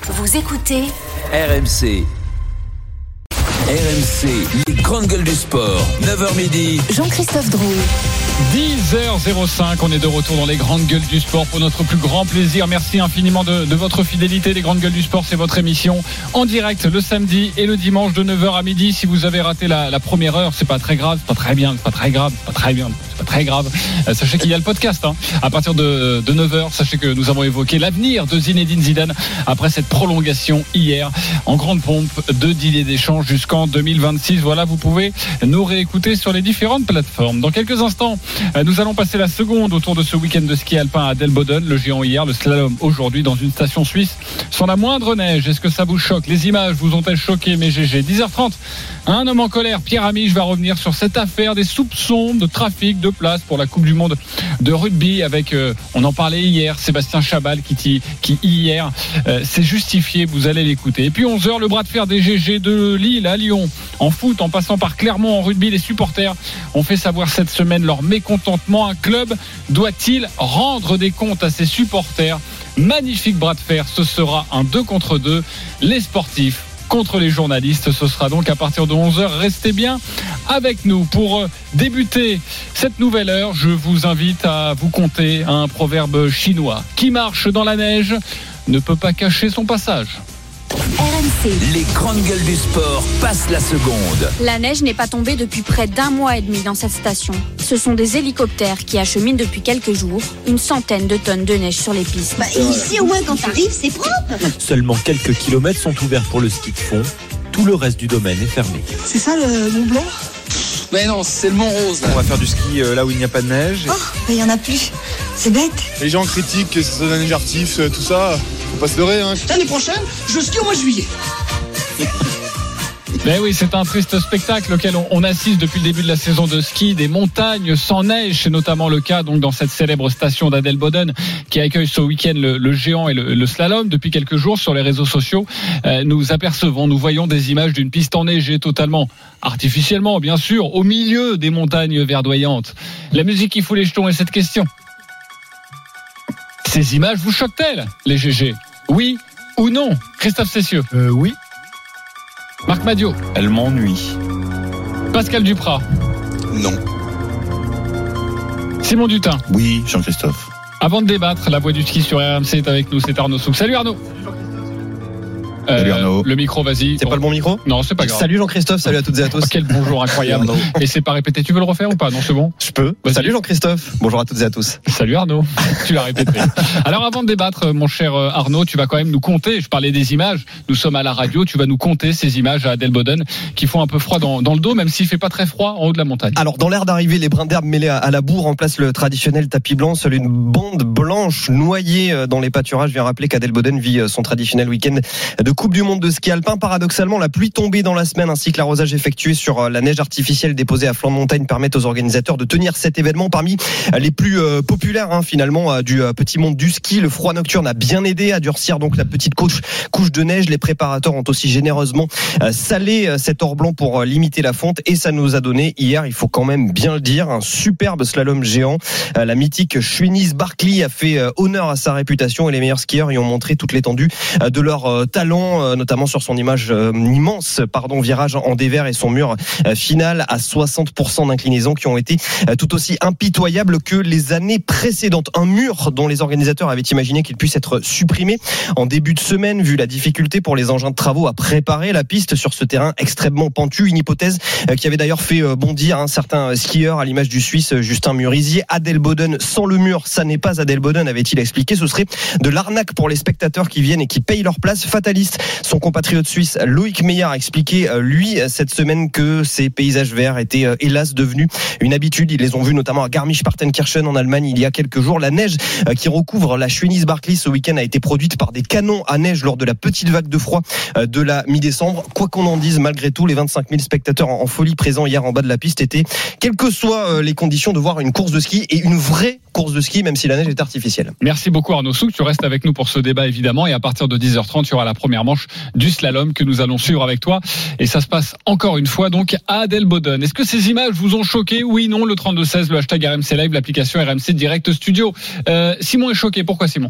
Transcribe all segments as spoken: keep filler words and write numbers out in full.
Vous écoutez R M C. R M C, les grandes gueules du sport. neuf heures midi. Jean-Christophe Drouet. dix heures zéro cinq, on est de retour dans les grandes gueules du sport pour notre plus grand plaisir. Merci infiniment de, de votre fidélité. Les grandes gueules du sport, c'est votre émission en direct le samedi et le dimanche de neuf heures à midi. Si vous avez raté la, la première heure, c'est pas très grave, c'est pas très bien, c'est pas très grave, c'est pas très bien, c'est pas très grave. Euh, sachez qu'il y a le podcast hein. À partir de, de neuf heures. Sachez que nous avons évoqué l'avenir de Zinedine Zidane après cette prolongation hier en grande pompe de Didier Deschamps jusqu'en deux mille vingt-six. Voilà, vous pouvez nous réécouter sur les différentes plateformes. Dans quelques instants, nous allons passer la seconde autour de ce week-end de ski alpin à Delboden. Le géant hier, le slalom aujourd'hui dans une station suisse sans la moindre neige. Est-ce que ça vous choque? Les images vous ont-elles choqué, mes G G? dix heures trente, un homme en colère, Pierre Amiche, va revenir sur cette affaire des soupçons de trafic de place pour la Coupe du Monde de rugby avec, euh, on en parlait hier, Sébastien Chabal qui, qui hier euh, s'est justifié. Vous allez l'écouter. Et puis onze heures, le bras de fer des G G de Lille à Lyon. En foot, en passant par Clermont en rugby, les supporters ont fait savoir cette semaine leur mécontentement. Un club doit-il rendre des comptes à ses supporters? Magnifique bras de fer, ce sera un deux contre deux. Les sportifs contre les journalistes, ce sera donc à partir de onze heures. Restez bien avec nous. Pour débuter cette nouvelle heure, je vous invite à vous conter un proverbe chinois. Qui marche dans la neige ne peut pas cacher son passage. R M C. Les grandes gueules du sport passent la seconde. La neige n'est pas tombée depuis près d'un mois et demi dans cette station. Ce sont des hélicoptères qui acheminent depuis quelques jours une centaine de tonnes de neige sur les pistes. Bah, ici, au moins, quand t'arrives, c'est propre. Seulement quelques kilomètres sont ouverts pour le ski de fond. Tout le reste du domaine est fermé. C'est ça le Mont Blanc? Mais non, c'est le Mont Rose. Là. On va faire du ski là où il n'y a pas de neige. Oh, il y en a plus. C'est bête. Les gens critiquent que c'est de la neige artif, tout ça. Faut pas se leurrer. Hein. L'année prochaine, je skie au mois de juillet. Mais oui, c'est un triste spectacle auquel on, on assiste depuis le début de la saison de ski. Des montagnes sans neige, c'est notamment le cas donc dans cette célèbre station d'Adelboden qui accueille ce week-end le, le géant et le, le slalom. Depuis quelques jours sur les réseaux sociaux, euh, nous apercevons, nous voyons des images d'une piste enneigée totalement artificiellement, bien sûr, au milieu des montagnes verdoyantes. La musique qui fout les jetons est cette question. Ces images vous choquent-elles, les G G? Oui ou non? Christophe Cessieux. Euh, oui. Marc Madiot. Elle m'ennuie. Pascal Duprat. Non. Simon Dutin. Oui, Jean-Christophe. Avant de débattre, la voix du ski sur R M C est avec nous, c'est Arnaud Souk. Salut Arnaud. Euh, Salut Arnaud. Le micro, vas-y. C'est bon. Pas le bon micro? Non, c'est pas grave. Salut Jean-Christophe, salut à toutes et à tous. Oh, quel bonjour incroyable. Et c'est pas répété. Tu veux le refaire ou pas? Non, c'est bon. Je peux. Vas-y. Salut Jean-Christophe. Bonjour à toutes et à tous. Salut Arnaud. Tu l'as répété. Alors avant de débattre, mon cher Arnaud, tu vas quand même nous compter. Je parlais des images. Nous sommes à la radio. Tu vas nous compter ces images à Delboden qui font un peu froid dans, dans le dos, même s'il fait pas très froid en haut de la montagne. Alors dans l'air d'arrivée, les brins d'herbe mêlés à, à la boue remplacent le traditionnel tapis blanc. Seule une bande blanche noyée dans les pâturages vient rappeler qu'Adelboden vit son traditionnel week-end de Coupe du Monde de ski alpin. Paradoxalement, la pluie tombée dans la semaine ainsi que l'arrosage effectué sur la neige artificielle déposée à flanc de montagne permettent aux organisateurs de tenir cet événement parmi les plus euh, populaires hein, finalement euh, du euh, petit monde du ski. Le froid nocturne a bien aidé à durcir donc la petite couche, couche de neige. Les préparateurs ont aussi généreusement euh, salé euh, cet or blanc pour euh, limiter la fonte et ça nous a donné hier, il faut quand même bien le dire, un superbe slalom géant. Euh, la mythique Schwinnis Barkley a fait euh, honneur à sa réputation et les meilleurs skieurs y ont montré toute l'étendue euh, de leur euh, talent, euh, notamment sur son image euh, immense pardon, virage en dévers et son mur euh, final à soixante pour cent d'inclinaison qui ont été euh, tout aussi impitoyables que les années précédentes. Un mur dont les organisateurs avaient imaginé qu'il puisse être supprimé en début de semaine vu la difficulté pour les engins de travaux à préparer la piste sur ce terrain extrêmement pentu. Une hypothèse euh, qui avait d'ailleurs fait euh, bondir hein, certains skieurs à l'image du Suisse Justin Murisier. Adelboden sans le mur, ça n'est pas Adelboden, avait-il expliqué. Ce serait de l'arnaque pour les spectateurs qui viennent et qui payent leur place. Fataliste, son compatriote suisse Loïc Meillard a expliqué lui cette semaine que ces paysages verts étaient hélas devenus une habitude. Ils les ont vus notamment à Garmisch-Partenkirchen en Allemagne il y a quelques jours. La neige qui recouvre la Schwinnis Barkley ce week-end a été produite par des canons à neige lors de la petite vague de froid de la mi-décembre. Quoi qu'on en dise, malgré tout, les vingt-cinq mille spectateurs en folie présents hier en bas de la piste étaient, quelles que soient les conditions, de voir une course de ski et une vraie course de ski, même si la neige est artificielle. Merci beaucoup Arnaud Souk. Tu restes avec nous pour ce débat évidemment et à partir de dix heures trente, il y aura la première manche du slalom que nous allons suivre avec toi et ça se passe encore une fois donc à Adelboden. Est-ce que ces images vous ont choqué? Oui, non, le trente-deux seize, le hashtag R M C Live, l'application R M C Direct Studio. Euh, Simon est choqué. Pourquoi Simon?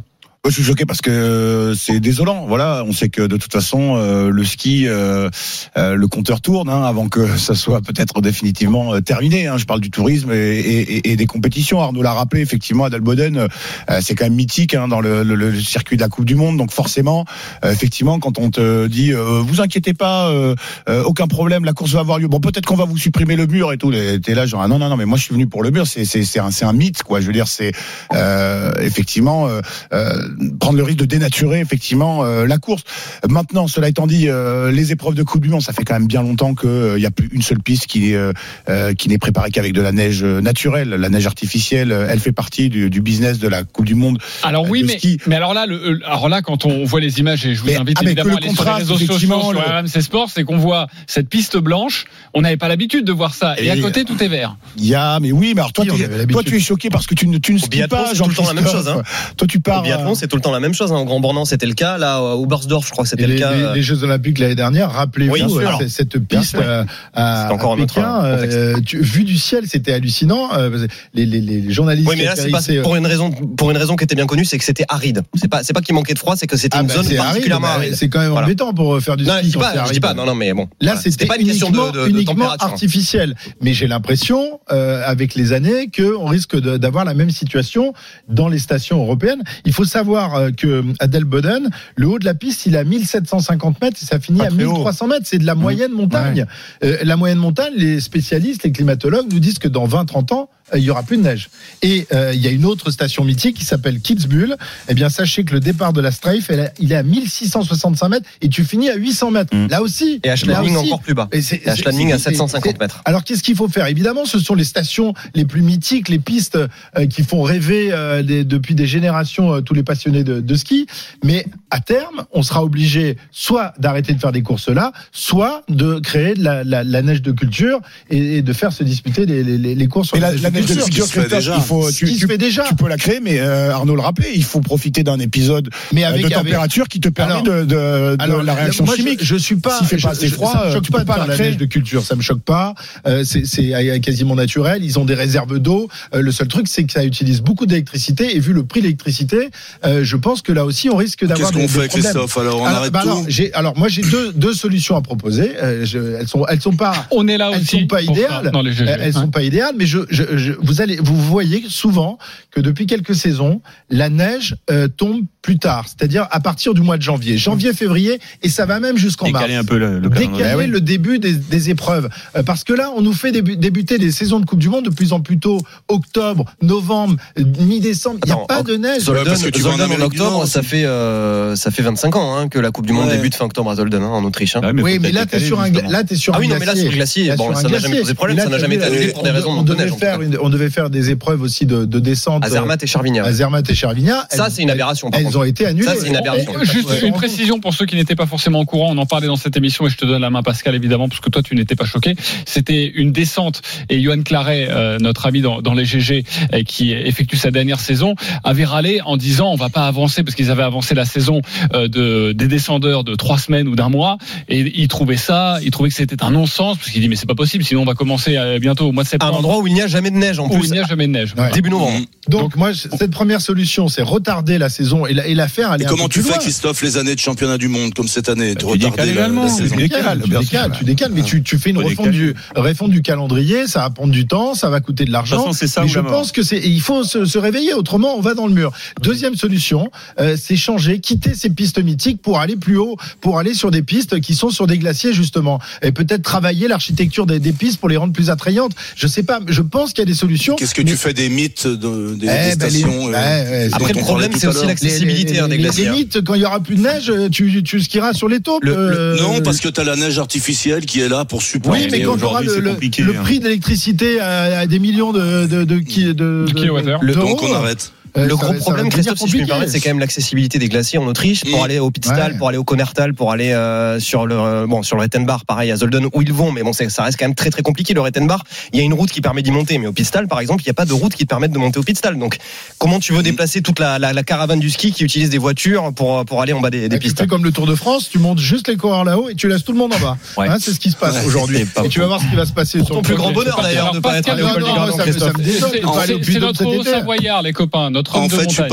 Moi, je suis choqué parce que c'est désolant. Voilà, on sait que de toute façon, euh, le ski, euh, euh, le compteur tourne hein, avant que ça soit peut-être définitivement euh, terminé. Hein. Je parle du tourisme et, et, et des compétitions. Arnaud l'a rappelé, effectivement, Adelboden, euh, c'est quand même mythique hein, dans le, le, le circuit de la Coupe du Monde. Donc forcément, euh, effectivement, quand on te dit, euh, vous inquiétez pas, euh, euh, aucun problème, la course va avoir lieu. Bon, peut-être qu'on va vous supprimer le mur et tout. T'es là, genre, non, non, non, mais moi, je suis venu pour le mur. C'est, c'est, c'est un, c'est un mythe, quoi. Je veux dire, c'est euh, effectivement. Euh, euh, prendre le risque de dénaturer effectivement euh, la course. Maintenant, cela étant dit, euh, les épreuves de Coupe du Monde, ça fait quand même bien longtemps qu'il euh, y a plus une seule piste qui est euh, euh, qui n'est préparée qu'avec de la neige naturelle. La neige artificielle, elle fait partie du, du business de la Coupe du Monde. Alors oui, mais, ski. mais alors là, le, alors là, quand on voit les images, et je vous mais, invite ah, évidemment à aller sur les réseaux sociaux, sur le... R M C Sport, c'est qu'on voit cette piste blanche. On n'avait pas l'habitude de voir ça. Et, et à côté, tout est vert. Il y a, mais oui, mais alors toi, toi, tu es choqué parce que tu ne, tu ne skis pas. Tout le temps la même chose. Hein. Toi, tu pars. Au biathlon, c'est tout le temps la même chose. Hein. Au Grand Bornand, c'était le cas. Là, au Oberstdorf, je crois que c'était les, le cas. Les, les Jeux Olympiques l'année dernière, rappelez-vous, oui, alors, cette piste euh, à, à Pékin, euh, tu, vue du ciel, c'était hallucinant. Euh, les, les, les journalistes. Oui, mais là, c'est pas pour une raison, pour une raison qui était bien connue, c'est que c'était aride. C'est pas, c'est pas qu'il manquait de froid, c'est que c'était ah, une bah, zone particulièrement aride. aride. C'est quand même voilà. embêtant pour faire du ski. Non, je dis pas, je dis pas. Non, non, mais bon. Là, voilà. c'était pas une question de, de, uniquement de artificielle. Mais j'ai l'impression, euh, avec les années, qu'on risque de, d'avoir la même situation dans les stations européennes. Il faut savoir euh, que Adelboden, le haut de la piste, il est à mille sept cent cinquante mètres et ça finit pas à mille trois cents mètres. C'est de la moyenne montagne. Ouais. Euh, la moyenne montagne, les spécialistes, les climatologues nous disent que dans vingt à trente ans, il y aura plus de neige. Et euh, il y a une autre station mythique qui s'appelle Kitzbühel. Eh bien, sachez que le départ de la Strafe, il est à mille six cent soixante-cinq mètres et tu finis à huit cents mètres. Mmh. Là aussi. Et Ashlanding encore plus bas. Et, c'est, et Ashlanding à sept cent cinquante mètres. Alors, qu'est-ce qu'il faut faire ? Évidemment, ce sont les stations les plus mythiques, les pistes euh, qui font rêver euh, des, depuis des générations euh, tous les passionnés de, de ski. Mais à terme, on sera obligé soit d'arrêter de faire des courses là, soit de créer de la, la, la neige de culture et, et de faire se disputer les, les, les courses sur la, la neige. De culture, il faut, tu, tu, fait déjà. tu peux la créer, mais euh, Arnaud le rappelait, il faut profiter d'un épisode mais avec, de température avec... qui te permet alors, de, de, de alors, la réaction moi, chimique. Je, je suis pas, si fait pas assez froid, ça me choque tu pas peux de pas faire la, la neige de culture, ça me choque pas. Euh, c'est, c'est quasiment naturel. Ils ont des réserves d'eau. Euh, le seul truc, c'est que ça utilise beaucoup d'électricité et vu le prix de l'électricité, euh, je pense que là aussi, on risque d'avoir Qu'est-ce des, qu'on des fait, problèmes. Christophe ? Alors, on alors, arrête bah tout. Alors, j'ai, alors, moi, j'ai deux, deux solutions à proposer. Euh, je, elles sont, elles sont pas. On est là elles aussi. Sont pas idéales. Non, les G G, elles hein. sont pas idéales, mais je, je, je, vous allez, vous voyez souvent que depuis quelques saisons, la neige euh, tombe plus tard, c'est-à-dire à partir du mois de janvier, janvier, février, et ça va même jusqu'en mars. Décaler un peu le, le Décaler oui. le début des, des épreuves, euh, parce que là, on nous fait débu- débuter les saisons de Coupe du Monde de plus en plus tôt, octobre, novembre, mi-décembre. Il n'y a Attends, pas de neige. Zolden, ouais, Zolden en, en octobre, ça fait euh, ça fait vingt-cinq ans hein, que la Coupe du Monde ouais. débute fin octobre à Zolden hein, en Autriche. Hein. Ouais, mais oui, mais là, t'es sur un gla- là, t'es sur ah un oui, non, glacier. mais là, sur le glacier, là, bon, ça n'a jamais posé problème, ça n'a jamais été annulé pour des raisons de neige. On devait faire des épreuves aussi de descente. À Zermatt et Charvignac. À Zermatt et Charvignac. Ça, c'est une aberration. Elles ont été annulées. Ça, c'est une aberration. Juste une précision pour ceux qui n'étaient pas forcément au courant. On en parlait dans cette émission et je te donne la main, Pascal, évidemment, parce que toi, tu n'étais pas choqué. C'était une descente et Johan Claret, euh, notre ami dans, dans les G G, euh, qui effectue sa dernière saison, avait râlé en disant on va pas avancer parce qu'ils avaient avancé la saison euh, de, des descendeurs de trois semaines ou d'un mois et il trouvait ça, il trouvait que c'était un non-sens parce qu'il dit mais c'est pas possible, sinon on va commencer euh, bientôt au mois de septembre. À un endroit où il n'y a jamais de neige en où plus. Où il n'y a jamais de neige. Ouais. Début novembre. Donc, Donc moi, cette première solution, c'est retarder la saison et la, et la faire aller. Et un comment peu tu plus fais, loin. Christophe, les années de championnat du monde comme cette année, de bah, retarder la, la saison. Tu décales, tu décales, tu décales, mais tu, tu fais une refonte du, refonte du calendrier, ça va prendre du temps, ça va coûter de l'argent. De toute façon, c'est ça mais ou je la mort. pense que c'est, il faut se, se réveiller, autrement on va dans le mur. Deuxième solution, euh, c'est changer, quitter ces pistes mythiques pour aller plus haut, pour aller sur des pistes qui sont sur des glaciers justement, et peut-être travailler l'architecture des, des pistes pour les rendre plus attrayantes. Je sais pas, je pense qu'il y a des solutions. Qu'est-ce que mais... tu fais des mythes de, des, eh des ben stations les... euh, ouais, ouais, Après le problème, c'est aussi l'accessibilité hein, des glaciers. Les mythes, quand il y aura plus de neige, tu, tu skieras sur les taupes. Le, euh... Non, parce que t'as la neige artificielle qui est là pour supporter. Oui, mais quand tu auras le, le, le prix d'électricité à, à des millions de, de, de, de, de, de, de kilowattheures. Donc on arrête. Le ça gros va, problème, Christophe, si je puis me permettre, c'est quand même l'accessibilité des glaciers en Autriche pour mmh. aller au Pitztal, ouais. pour aller au Konnertal, pour aller euh, sur le euh, bon sur le Rettenbach, pareil à Zolden où ils vont, mais bon, c'est, ça reste quand même très très compliqué. Le Rettenbach, il y a une route qui permet d'y monter, mais au Pitztal, par exemple, il n'y a pas de route qui te permette de monter au Pitztal. Donc, comment tu veux mmh. déplacer toute la, la, la caravane du ski qui utilise des voitures pour pour aller en bas des, des pistes? Tu fais comme le Tour de France, tu montes juste les coureurs là-haut et tu laisses tout le monde en bas. Ouais. Hein, c'est ce qui se passe ouais. aujourd'hui. Et tu vas voir ce qui va se passer. Ton plus grand bonheur d'ailleurs de pas être à l'école du Gardon, Christophe. C'est notre Haut-Savoyard, les copains, notre homme de montagne.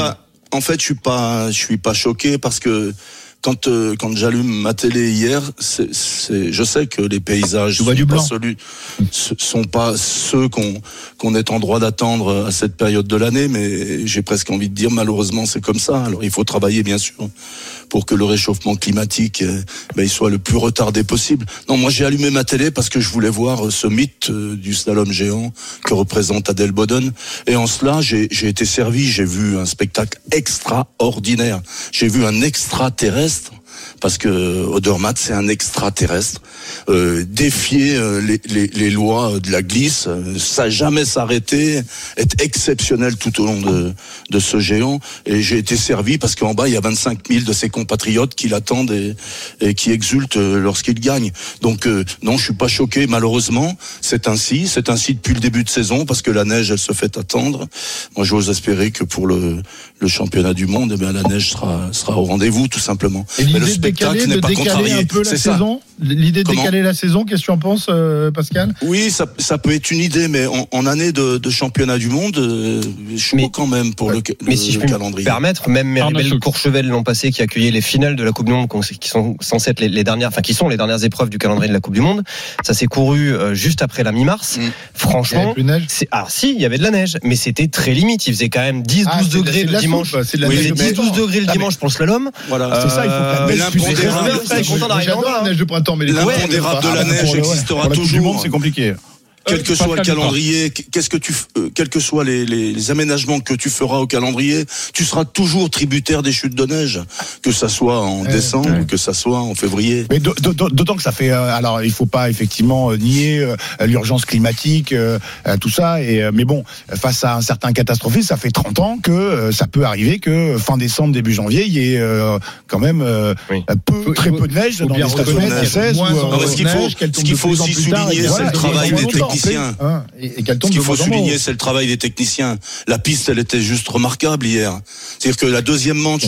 en fait, je suis pas, je suis pas choqué parce que quand euh, quand j'allume ma télé hier, c'est, c'est, je sais que les paysages sont pas, celui, sont pas ceux qu'on qu'on est en droit d'attendre à cette période de l'année, mais j'ai presque envie de dire malheureusement c'est comme ça. Alors il faut travailler bien sûr pour que le réchauffement climatique euh, ben, il soit le plus retardé possible. Non, moi j'ai allumé ma télé parce que je voulais voir ce mythe euh, du slalom géant que représente Adel Boden, et en cela j'ai j'ai été servi. J'ai vu un spectacle extraordinaire. J'ai vu un extraterrestre. Parce que Odermatt, c'est un extraterrestre. Euh, défier euh, les, les, les lois de la glisse, euh, ça jamais s'arrêter, être exceptionnel tout au long de, de ce géant. Et j'ai été servi parce qu'en bas, il y a vingt-cinq mille de ses compatriotes qui l'attendent et, et qui exultent lorsqu'il gagne. Donc euh, non, je suis pas choqué. Malheureusement, c'est ainsi. C'est ainsi depuis le début de saison parce que la neige, elle se fait attendre. Moi, j'ose espérer que pour le, le championnat du monde, eh bien, la neige sera, sera au rendez-vous, tout simplement. Et l'idée de décaler, de décaler un peu la saison, l'idée de Comment décaler la saison, qu'est-ce que tu en penses, euh, Pascal? Oui, ça, ça peut être une idée, mais en, en année de, de championnat du monde, euh, je suis mais, quand même pour ouais, le, mais le, si je le peux calendrier. Me permettre, même Méribel Courchevel l'an passé, qui accueillait les finales de la Coupe du Monde, qui sont censées être les, les dernières, enfin qui sont les dernières épreuves du calendrier de la Coupe du Monde, ça s'est couru euh, juste après la mi-mars. Mmh. Franchement, il y avait c'est, alors si, il y avait de la neige, mais c'était très limite. Il faisait quand même dix à douze ah, degrés le dimanche. Soupe, c'est de la oui, neige il faisait dix à douze degrés le ah, dimanche pour le slalom. Voilà, euh, c'est ça, il faut que l'imposer. J'adore la neige de printemps, mais l'impondérable de la neige existera toujours. C'est compliqué. Quel que soit le calendrier, qu'est-ce que tu, euh, quels que soient les, les, les aménagements que tu feras au calendrier, tu seras toujours tributaire des chutes de neige, que ça soit en euh, décembre, ouais. que ça soit en février. Mais d'autant que ça fait, euh, alors il faut pas effectivement nier euh, l'urgence climatique, euh, tout ça. Et euh, mais bon, face à un certain catastrophisme, ça fait trente ans que euh, ça peut arriver que fin décembre, début janvier, il y ait euh, quand même euh, oui. peu, faut, très faut, peu de neige dans les stations françaises. Ce qu'il faut, ce qu'il faut aussi souligner, c'est le travail des techniciens. Hein, et, et qu'elle tombe Ce qu'il faut de souligner, c'est le travail des techniciens. La piste, elle était juste remarquable hier. C'est-à-dire que la deuxième manche,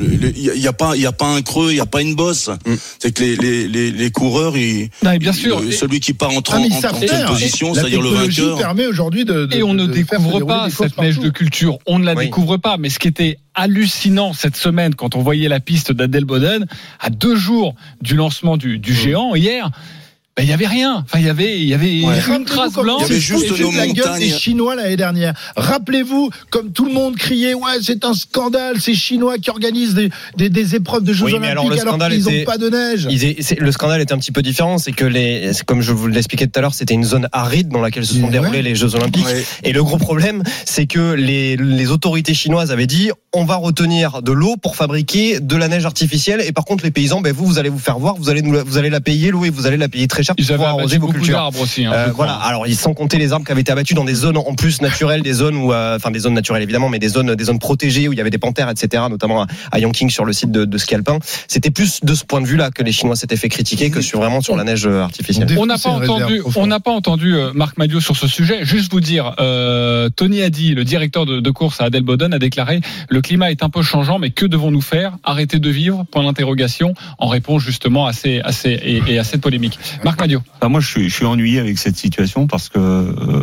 il y a pas, il y a pas un creux, il y a pas une bosse. Mm. C'est que les les les, les coureurs, ils, non, bien sûr. Le, celui qui part en trentième position, c'est-à-dire le vainqueur. Permet aujourd'hui de, de, et on de, ne de découvre pas cette neige de culture. On ne la oui. découvre pas. Mais ce qui était hallucinant cette semaine, quand on voyait la piste d'Adel Boden à deux jours du lancement du, du géant hier. Ben, il y avait rien. Enfin, il y avait, il y avait ouais. une trace blanche. Il y avait juste nos la montagnes. Gueule des Chinois l'année dernière. Rappelez-vous, comme tout le monde criait, ouais, c'est un scandale, ces Chinois qui organisent des, des, des épreuves de Jeux oui, Olympiques alors, alors qu'ils n'ont pas de neige. Est, le scandale est un petit peu différent, c'est que les, c'est comme je vous l'expliquais tout à l'heure, c'était une zone aride dans laquelle se sont ouais. déroulés les Jeux Olympiques. Ouais. Et le gros problème, c'est que les, les autorités chinoises avaient dit, on va retenir de l'eau pour fabriquer de la neige artificielle. Et par contre, les paysans, ben vous, vous allez vous faire voir, vous allez nous, vous allez la payer l'eau et vous allez la payer très cher. Ils avaient arrosé beaucoup d'arbres aussi. Hein, euh, voilà. Alors, ils sans compter les arbres qui avaient été abattus dans des zones en plus naturelles, des zones où, euh, enfin des zones naturelles évidemment, mais des zones, des zones protégées où il y avait des panthères, et cetera. Notamment à, à Yongqing sur le site de, de ski alpin. C'était plus de ce point de vue-là que les Chinois s'étaient fait critiquer que sur vraiment sur la neige artificielle. On n'a pas entendu, on n'a pas entendu euh, Marc Madiot sur ce sujet. Juste vous dire, euh, Tony Hadi, le directeur de, de course à Adel Boden, a déclaré le climat est un peu changeant, mais que devons-nous faire? Arrêter de vivre? Point d'interrogation. En réponse justement à ces, à ces et, et à cette polémique. Marc Madiot. Ah, moi, je suis, je suis ennuyé avec cette situation parce que euh,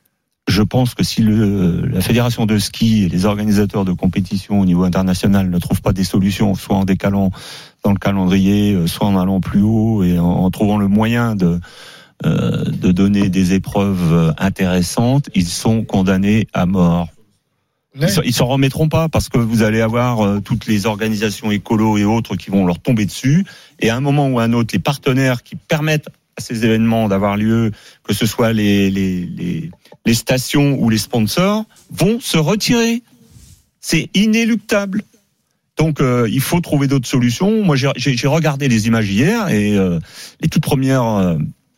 je pense que si le, la fédération de ski et les organisateurs de compétition au niveau international ne trouvent pas des solutions, soit en décalant dans le calendrier, soit en allant plus haut et en, en trouvant le moyen de euh, de donner des épreuves intéressantes, ils sont condamnés à mort. Ils, ils s'en remettront pas parce que vous allez avoir euh, toutes les organisations écolo et autres qui vont leur tomber dessus. Et à un moment ou à un autre, les partenaires qui permettent à ces événements d'avoir lieu, que ce soit les, les, les, les stations ou les sponsors, vont se retirer. C'est inéluctable. Donc euh, il faut trouver d'autres solutions. Moi j'ai, j'ai, j'ai regardé les images hier et euh, les toutes premières euh,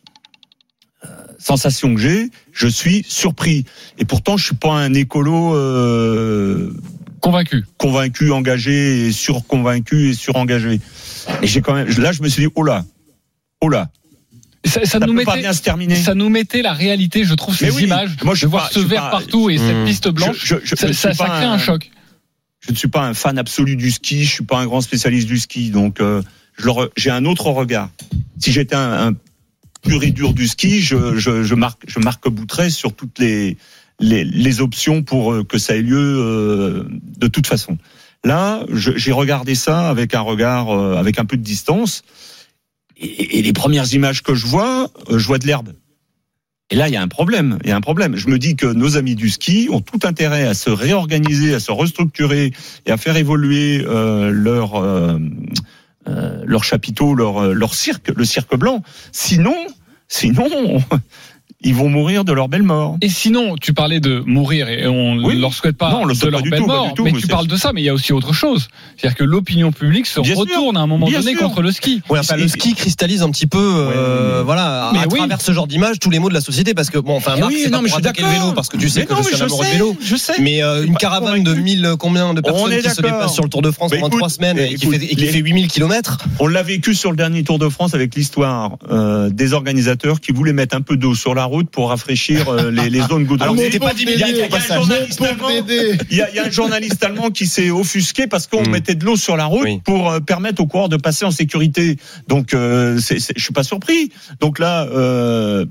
sensations que j'ai, je suis surpris. Et pourtant je suis pas un écolo euh, convaincu, convaincu, engagé, et surconvaincu et surengagé. Et j'ai quand même, là je me suis dit oh là, oh là. Ça, ça, ça nous mettait, pas bien se terminer. Ça nous mettait la réalité, je trouve, ces oui, images, moi, je de voir pas, ce vert pas, partout et mmh. cette piste blanche, je, je, je, ça, ça, ça crée un, un choc. Je ne suis pas un fan absolu du ski, je suis pas un grand spécialiste du ski, donc euh, je le, j'ai un autre regard. Si j'étais un, un pur et dur du ski, je, je, je marque, je marque boutterais sur toutes les, les, les options pour que ça ait lieu euh, de toute façon. Là, je, j'ai regardé ça avec un regard, euh, avec un peu de distance. Et, et les premières images que je vois, euh, je vois de l'herbe. Et là, il y a un problème. Il y a un problème. Je me dis que nos amis du ski ont tout intérêt à se réorganiser, à se restructurer et à faire évoluer euh, leur euh, euh, leur chapiteau, leur leur cirque, le cirque blanc. Sinon, sinon. On... ils vont mourir de leur belle mort. Et sinon, tu parlais de mourir et on ne oui. leur souhaite pas non, de leur belle tout, mort, tout, mais, mais tu parles de ça, mais il y a aussi autre chose. C'est-à-dire que l'opinion publique se bien retourne sûr, à un moment donné sûr. contre le ski. Ouais, enfin, le ski cristallise un petit peu, euh, ouais. voilà, mais à oui. travers ce genre d'image, tous les mots de la société, parce que bon, enfin, Marc, oui, c'est non, pas pour attaquer le vélo, parce que tu sais mais que non, je suis un amoureux de vélo. Je sais. Mais euh, une caravane de mille combien de personnes qui se déplacent sur le Tour de France pendant trois semaines et qui fait huit mille kilomètres. On l'a vécu sur le dernier Tour de France avec l'histoire des organisateurs qui voulaient mettre un peu d'eau sur la route pour rafraîchir Les, les zones goudronnées. Alors c'était pas dix mille il, il, y a, il y a un journaliste allemand qui s'est offusqué parce qu'on mmh. mettait de l'eau sur la route oui. pour euh, permettre aux coureurs de passer en sécurité. Donc euh, c'est, c'est, je suis pas surpris. Donc là, euh,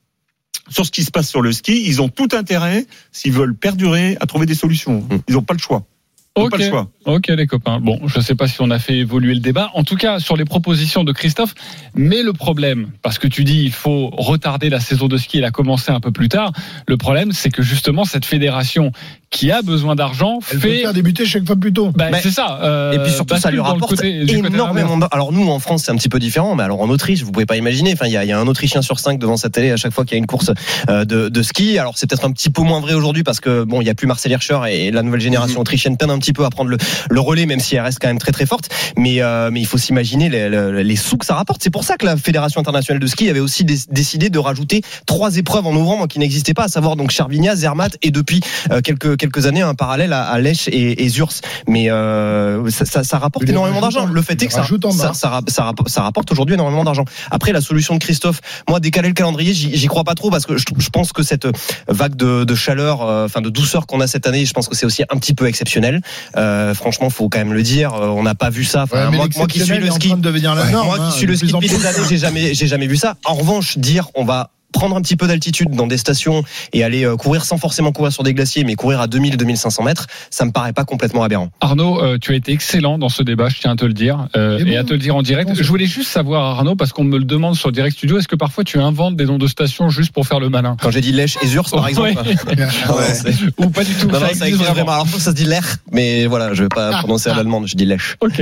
sur ce qui se passe sur le ski, ils ont tout intérêt, s'ils veulent perdurer, à trouver des solutions. Ils n'ont pas le choix. Ok, pas le choix. ok les copains. Bon, je ne sais pas si on a fait évoluer le débat. En tout cas, sur les propositions de Christophe, mais le problème, parce que tu dis il faut retarder la saison de ski, elle a commencé un peu plus tard. Le problème, c'est que justement cette fédération qui a besoin d'argent elle fait peut faire débuter chaque fois plus tôt. Bah, c'est ça. Euh, et puis surtout, ça lui rapporte côté, énormément. De... Alors nous, en France, c'est un petit peu différent, mais alors en Autriche, vous pouvez pas imaginer. Enfin, il y a, y a un Autrichien sur cinq devant sa télé à chaque fois qu'il y a une course euh, de, de ski. Alors c'est peut-être un petit peu moins vrai aujourd'hui parce que bon, il y a plus Marcel Hirscher et la nouvelle génération mmh. autrichienne peine un petit peu à prendre le le relais, même si elle reste quand même très très forte, mais euh, mais il faut s'imaginer les, les, les sous que ça rapporte. C'est pour ça que la Fédération internationale de ski avait aussi dé- décidé de rajouter trois épreuves en novembre qui n'existaient pas, à savoir donc Charvigna, Zermatt et depuis euh, quelques quelques années un parallèle à, à Lech et, et Zurs. Mais euh, ça, ça, ça rapporte énormément d'argent. Le fait est que ça ça, ça, ça, ça rapporte aujourd'hui énormément d'argent. Après, la solution de Christophe, moi décaler le calendrier, j'y, j'y crois pas trop parce que je, je pense que cette vague de, de chaleur, enfin euh, de douceur qu'on a cette année, je pense que c'est aussi un petit peu exceptionnel. Euh, franchement, faut quand même le dire, on n'a pas vu ça. Enfin, ouais, moi, moi qui suis le ski, ouais, norme, moi qui hein, suis le ski depuis des années, j'ai jamais, j'ai jamais vu ça. En revanche, dire on va prendre un petit peu d'altitude dans des stations et aller euh, courir sans forcément courir sur des glaciers, mais courir à deux mille, deux mille cinq cents mètres, ça me paraît pas complètement aberrant. Arnaud, euh, tu as été excellent dans ce débat, je tiens à te le dire, euh, et, et bon, à te le dire en direct. Je voulais juste savoir, Arnaud, parce qu'on me le demande sur Direct Studio, est-ce que parfois tu inventes des noms de stations juste pour faire le malin? Quand j'ai dit Lech et Zurs, par oh, exemple. Ouais. Ou pas du tout. Non, non, ça, ça existe vraiment. Alors ça se dit Lech, mais voilà, je vais pas ah, prononcer ah. à l'allemande, je dis Lech. Ok.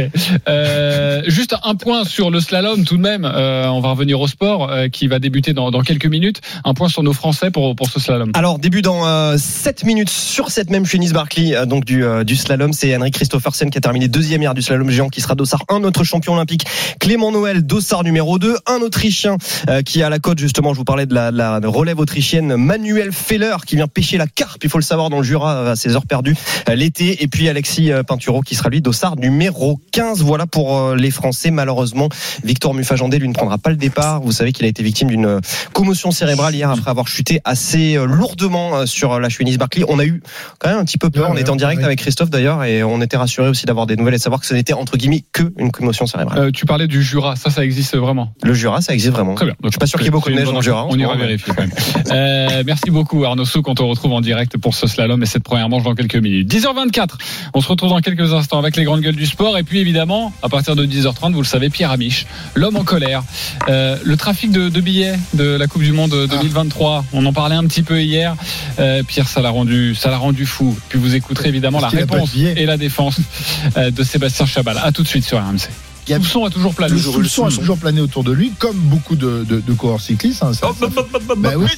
Euh, juste un point sur le slalom tout de même. Euh, on va revenir au sport euh, qui va débuter dans, dans quelques minutes. Un point sur nos Français pour, pour ce slalom. Alors, début dans euh, sept minutes sur cette même Eunice Barkley, euh, donc du, euh, du slalom. C'est Henrik Kristoffersen qui a terminé deuxième hier du slalom géant, qui sera dossard un autre champion olympique, Clément Noël, dossard numéro deux. Un Autrichien euh, qui est à la côte, justement, je vous parlais de la, de la relève autrichienne, Manuel Feller, qui vient pêcher la carpe, il faut le savoir, dans le Jura à ses heures perdues euh, l'été. Et puis Alexis euh, Pinturo qui sera lui dossard numéro quinze. Voilà pour euh, les Français. Malheureusement, Victor Mufajandé, lui, ne prendra pas le départ. Vous savez qu'il a été victime d'une commotion cérébrale hier après avoir chuté assez lourdement sur la Eunice Barkley. On a eu quand même un petit peu peur. Ouais, on était en direct ouais. avec Christophe d'ailleurs et on était rassuré aussi d'avoir des nouvelles et de savoir que ce n'était entre guillemets que une commotion cérébrale. Euh, tu parlais du Jura, ça, ça existe vraiment? Le Jura, ça existe vraiment. Très bien. Donc, je suis pas sûr qu'il y ait beaucoup de neige dans le Jura. On ira vérifier quand même. euh, merci beaucoup Arnaud Souk. On te retrouve en direct pour ce slalom et cette première manche dans quelques minutes. dix heures vingt-quatre. On se retrouve dans quelques instants avec les grandes gueules du sport et puis évidemment à partir de dix heures trente, vous le savez, Pierre Amiche, l'homme en colère. Euh, le trafic de, de billets de la Coupe du Monde deux mille vingt-trois. Ah. On en parlait un petit peu hier. Euh, Pierre, ça l'a rendu, ça l'a rendu fou. Puis vous écouterez évidemment la réponse et la défense euh, de Sébastien Chabal. À tout de suite sur R M C. Le soupçon a toujours plané. Le soupçon a toujours plané autour de lui, comme beaucoup de, de, de coureurs cyclistes. Hein, ça, ça, ça... Bah oui.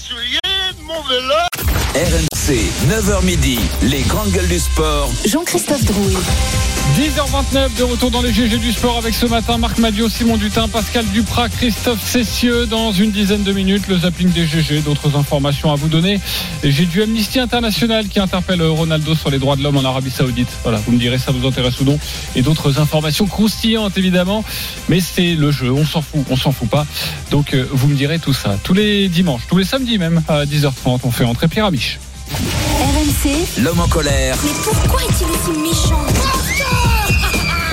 R M C, neuf heures midi, les grandes gueules du sport. Jean-Christophe Drouet. dix heures vingt-neuf, de retour dans les G G du sport avec ce matin Marc Madiot, Simon Dutin, Pascal Duprat, Christophe Cessieux. Dans une dizaine de minutes, le zapping des G G, d'autres informations à vous donner. J'ai du Amnesty International qui interpelle Ronaldo sur les droits de l'homme en Arabie Saoudite. Voilà, vous me direz ça vous intéresse ou non. Et d'autres informations croustillantes évidemment, mais c'est le jeu, on s'en fout, on s'en fout pas. Donc euh, vous me direz tout ça. Tous les dimanches, tous les samedis même, à dix heures trente, on fait entrer Pierre Amiche. R M C, l'homme en colère. Mais pourquoi est-il aussi méchant? Pierre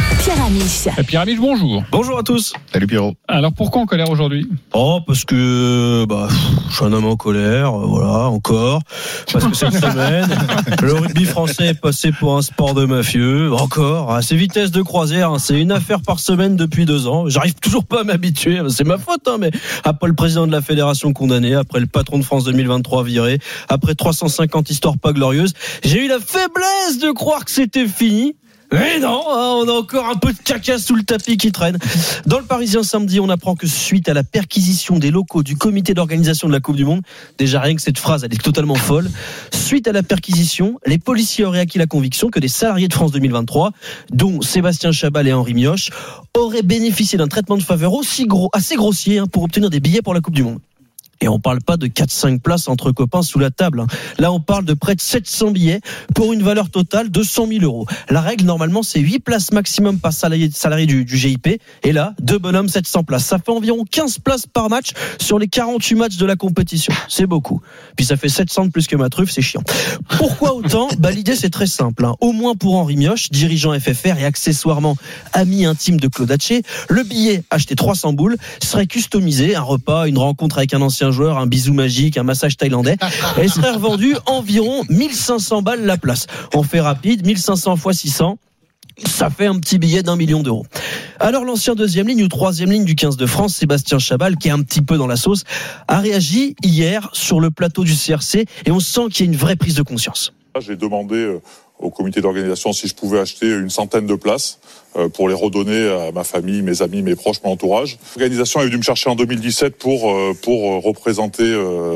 Amiche. Et Pierre Amiche, bonjour. Bonjour à tous. Salut Pierrot. Alors pourquoi en colère aujourd'hui ? Oh, parce que bah, je suis un homme en colère, euh, voilà, encore. Parce que cette semaine, le rugby français est passé pour un sport de mafieux, encore. À ces vitesses de croisière, hein, c'est une affaire par semaine depuis deux ans. J'arrive toujours pas à m'habituer, c'est ma faute, hein, mais après le président de la fédération condamné, après le patron de France deux mille vingt-trois viré, après trois cent cinquante histoires pas glorieuses, j'ai eu la faiblesse de croire que c'était fini. Mais non, on a encore un peu de caca sous le tapis qui traîne. Dans le Parisien samedi, on apprend que suite à la perquisition des locaux du comité d'organisation de la Coupe du Monde, déjà rien que cette phrase, elle est totalement folle. Suite à la perquisition, les policiers auraient acquis la conviction que des salariés de France deux mille vingt-trois, dont Sébastien Chabal et Henri Mioche, auraient bénéficié d'un traitement de faveur aussi gros, assez grossier hein, pour obtenir des billets pour la Coupe du Monde. Et on parle pas de quatre cinq places entre copains sous la table. Là, on parle de près de sept cents billets pour une valeur totale de cent mille euros. La règle, normalement, c'est huit places maximum par salarié, salarié du, du G I P. Et là, deux bonhommes, sept cents places. Ça fait environ quinze places par match sur les quarante-huit matchs de la compétition. C'est beaucoup. Puis ça fait sept cents de plus que ma truffe, c'est chiant. Pourquoi autant ? Bah, l'idée, c'est très simple. Hein. Au moins pour Henri Mioche, dirigeant F F R et accessoirement ami intime de Claude Haché, le billet acheté trois cents boules serait customisé. Un repas, une rencontre avec un ancien joueur, un bisou magique, un massage thaïlandais, et serait revendu environ mille cinq cents balles la place. On fait rapide, mille cinq cents fois six cents, ça fait un petit billet d'un million d'euros. Alors l'ancien deuxième ligne ou troisième ligne du quinze de France, Sébastien Chabal, qui est un petit peu dans la sauce, a réagi hier sur le plateau du C R C et on sent qu'il y a une vraie prise de conscience. J'ai demandé au comité d'organisation si je pouvais acheter une centaine de places pour les redonner à ma famille, mes amis, mes proches, mon entourage. L'organisation est venue me chercher en deux mille dix-sept pour pour représenter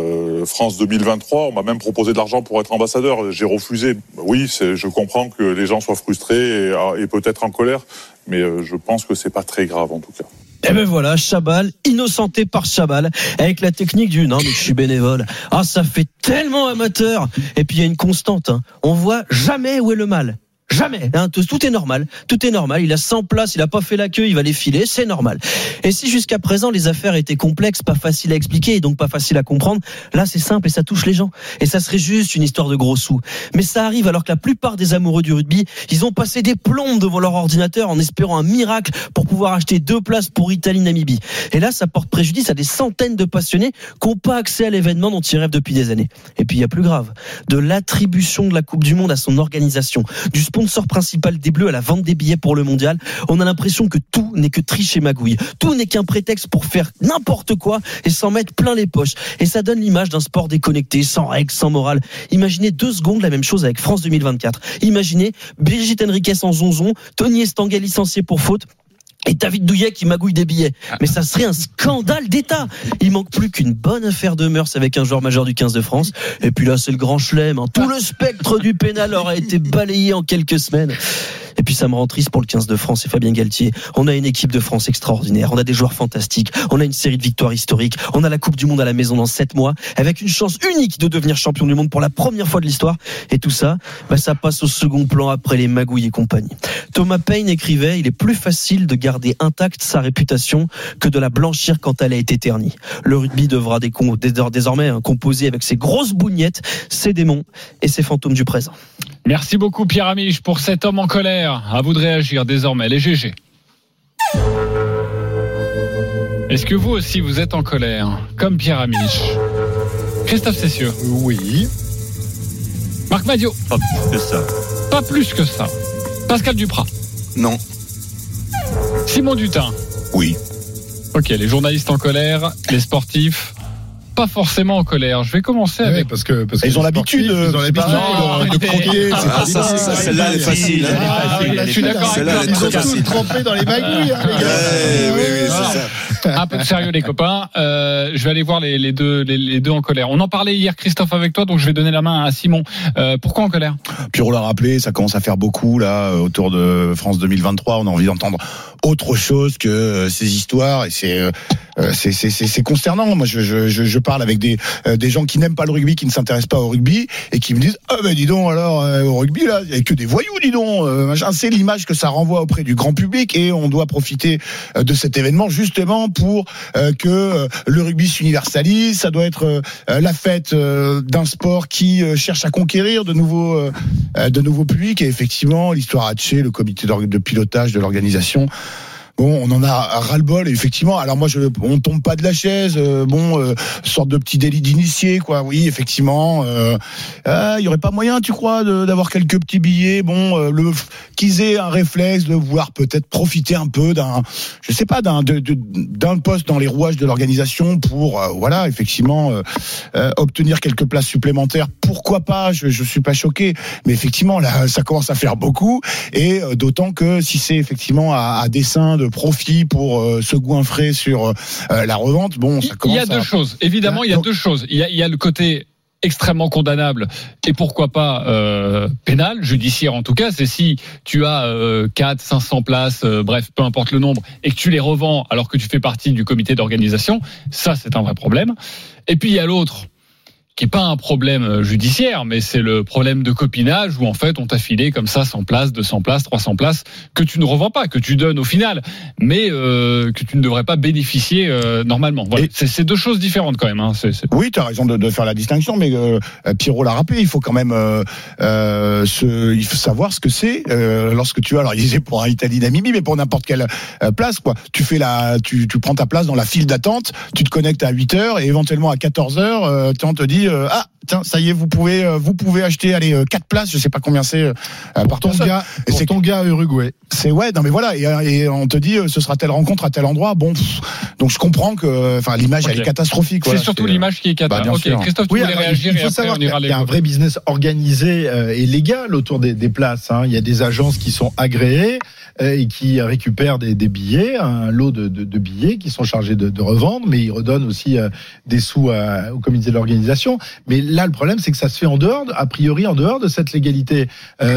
France deux mille vingt-trois. On m'a même proposé de l'argent pour être ambassadeur. J'ai refusé. Oui, c'est, je comprends que les gens soient frustrés et, et peut-être en colère, mais je pense que c'est pas très grave en tout cas. Et ben voilà, Chabal, innocenté par Chabal, avec la technique du non mais je suis bénévole. Ah, ça fait tellement amateur. Et puis il y a une constante, hein. On voit jamais où est le mal. Jamais, hein, tout, tout est normal, tout est normal. Il a cent places, il a pas fait la queue, il va les filer, c'est normal. Et si jusqu'à présent les affaires étaient complexes, pas faciles à expliquer et donc pas faciles à comprendre, là c'est simple et ça touche les gens. Et ça serait juste une histoire de gros sous. Mais ça arrive alors que la plupart des amoureux du rugby, ils ont passé des plombes devant leur ordinateur en espérant un miracle pour pouvoir acheter deux places pour Italie-Namibie. Et là, ça porte préjudice à des centaines de passionnés qui n'ont pas accès à l'événement dont ils rêvent depuis des années. Et puis il y a plus grave, de l'attribution de la Coupe du Monde à son organisation, du sponsor principal des Bleus à la vente des billets pour le mondial, on a l'impression que tout n'est que triche et magouille. Tout n'est qu'un prétexte pour faire n'importe quoi et s'en mettre plein les poches. Et ça donne l'image d'un sport déconnecté, sans règles, sans morale. Imaginez deux secondes la même chose avec France deux mille vingt-quatre. Imaginez Brigitte Henriquez en zonzon, Tony Estanguet licencié pour faute, et David Douillet qui magouille des billets. Mais ça serait un scandale d'État. Il manque plus qu'une bonne affaire de mœurs avec un joueur majeur du quinze de France. Et puis là, c'est le grand chelem. Tout le spectre du pénal aura été balayé en quelques semaines. Et puis ça me rend triste pour le quinze de France et Fabien Galtier. On a une équipe de France extraordinaire, on a des joueurs fantastiques, on a une série de victoires historiques, on a la Coupe du Monde à la maison dans sept mois, avec une chance unique de devenir champion du monde pour la première fois de l'histoire. Et tout ça, bah ça passe au second plan après les magouilles et compagnie. Thomas Paine écrivait, il est plus facile de garder intacte sa réputation que de la blanchir quand elle a été ternie. Le rugby devra désormais composer avec ses grosses bougnettes, ses démons et ses fantômes du présent. Merci beaucoup Pierre Amiche pour cet homme en colère. À vous de réagir désormais, les G G. Est-ce que vous aussi vous êtes en colère, comme Pierre Amiche? Christophe Cessieux. Oui. Marc Madiot. Pas plus que ça. Pas plus que ça. Pascal Duprat. Non. Simon Dutin. Oui. Ok, les journalistes en colère, les sportifs pas forcément en colère. Je vais commencer ouais, avec parce que parce ils que ont l'habitude, ils ont l'habitude non, de, de croquer. Ah, ça, ça, ça, celle-là elle est facile. Ah, là, je suis d'accord avec toi. Ils sont tous trempés dans les magouilles, hein, les gars. Ouais, oui, oui, c'est ça. Un peu de sérieux les copains. Euh, je vais aller voir les, les deux les, les deux en colère. On en parlait hier Christophe avec toi, donc je vais donner la main à Simon. Euh, pourquoi en colère? Pierrot l'a rappelé, ça commence à faire beaucoup là autour de France deux mille vingt-trois. On a envie d'entendre autre chose que ces histoires et c'est euh, c'est, c'est, c'est, c'est consternant. Moi, je, je, je parle avec des, euh, des gens qui n'aiment pas le rugby, qui ne s'intéressent pas au rugby, et qui me disent ah ben dis donc alors euh, au rugby là, il y a que des voyous, dis donc. Euh, c'est l'image que ça renvoie auprès du grand public, et on doit profiter euh, de cet événement justement pour euh, que euh, le rugby s'universalise. Ça doit être euh, la fête euh, d'un sport qui euh, cherche à conquérir de nouveaux, euh, de nouveaux publics. Et effectivement, l'histoire Hatché, le comité de pilotage de l'organisation. Bon, on en a ras-le-bol, effectivement. Alors moi, je, on tombe pas de la chaise. Euh, bon, euh, sorte de petit délit d'initié, quoi. Oui, effectivement. Euh, euh, il y aurait pas moyen, tu crois, de, d'avoir quelques petits billets. Bon, euh, le qu'ils aient un réflexe de vouloir peut-être profiter un peu d'un, je sais pas, d'un de, de, d'un poste dans les rouages de l'organisation pour, euh, voilà, effectivement, euh, euh, obtenir quelques places supplémentaires. Pourquoi pas ? Je, je suis pas choqué, mais effectivement, là, ça commence à faire beaucoup, et euh, d'autant que si c'est effectivement à, à dessein de profit pour euh, se goinfrer sur euh, la revente. Bon, ça commence. Il y a deux à... choses. Évidemment, il y a deux choses. Il y a, il y a le côté extrêmement condamnable et pourquoi pas euh, pénal, judiciaire en tout cas. C'est si tu as euh, quatre, cinq cents places, euh, bref, peu importe le nombre, et que tu les revends alors que tu fais partie du comité d'organisation. Ça, c'est un vrai problème. Et puis il y a l'autre, qui n'est pas un problème judiciaire, mais c'est le problème de copinage où en fait on t'a filé comme ça cent places, deux cents places, trois cents places que tu ne revends pas, que tu donnes au final, mais euh, que tu ne devrais pas bénéficier euh, normalement. Voilà. C'est, c'est deux choses différentes quand même. Hein. C'est, c'est... Oui, tu as raison de, de faire la distinction, mais euh, Pierrot l'a rappelé, il faut quand même euh, euh, se, il faut savoir ce que c'est euh, lorsque tu as, alors il disait pour un Italie-Namibie, mais pour n'importe quelle euh, place, quoi. Tu fais la, tu, tu prends ta place dans la file d'attente, tu te connectes à huit heures et éventuellement à quatorze heures, euh, on te dit Euh, ah tiens, ça y est, vous pouvez euh, vous pouvez acheter allez euh, quatre places, je sais pas combien c'est euh, par ton gars, et pour c'est ton gars à Uruguay. C'est ouais, non mais voilà, et, et on te dit euh, ce sera telle rencontre à tel endroit. Bon, pff, donc je comprends que enfin l'image okay. elle est catastrophique. C'est voilà, surtout c'est, l'image qui est catastrophique. Bah, OK, Christophe, tu oui, voulais alors, réagir il faut et savoir après on ira qu'il y a un vrai business organisé euh, et légal autour des, des places. Hein. Il y a des agences qui sont agréées euh, et qui récupèrent des, des billets, un lot de, de, de billets qui sont chargés de, de revendre, mais ils redonnent aussi euh, des sous à, au comité de l'organisation. Mais là, le problème, c'est que ça se fait en dehors, a priori en dehors de cette légalité.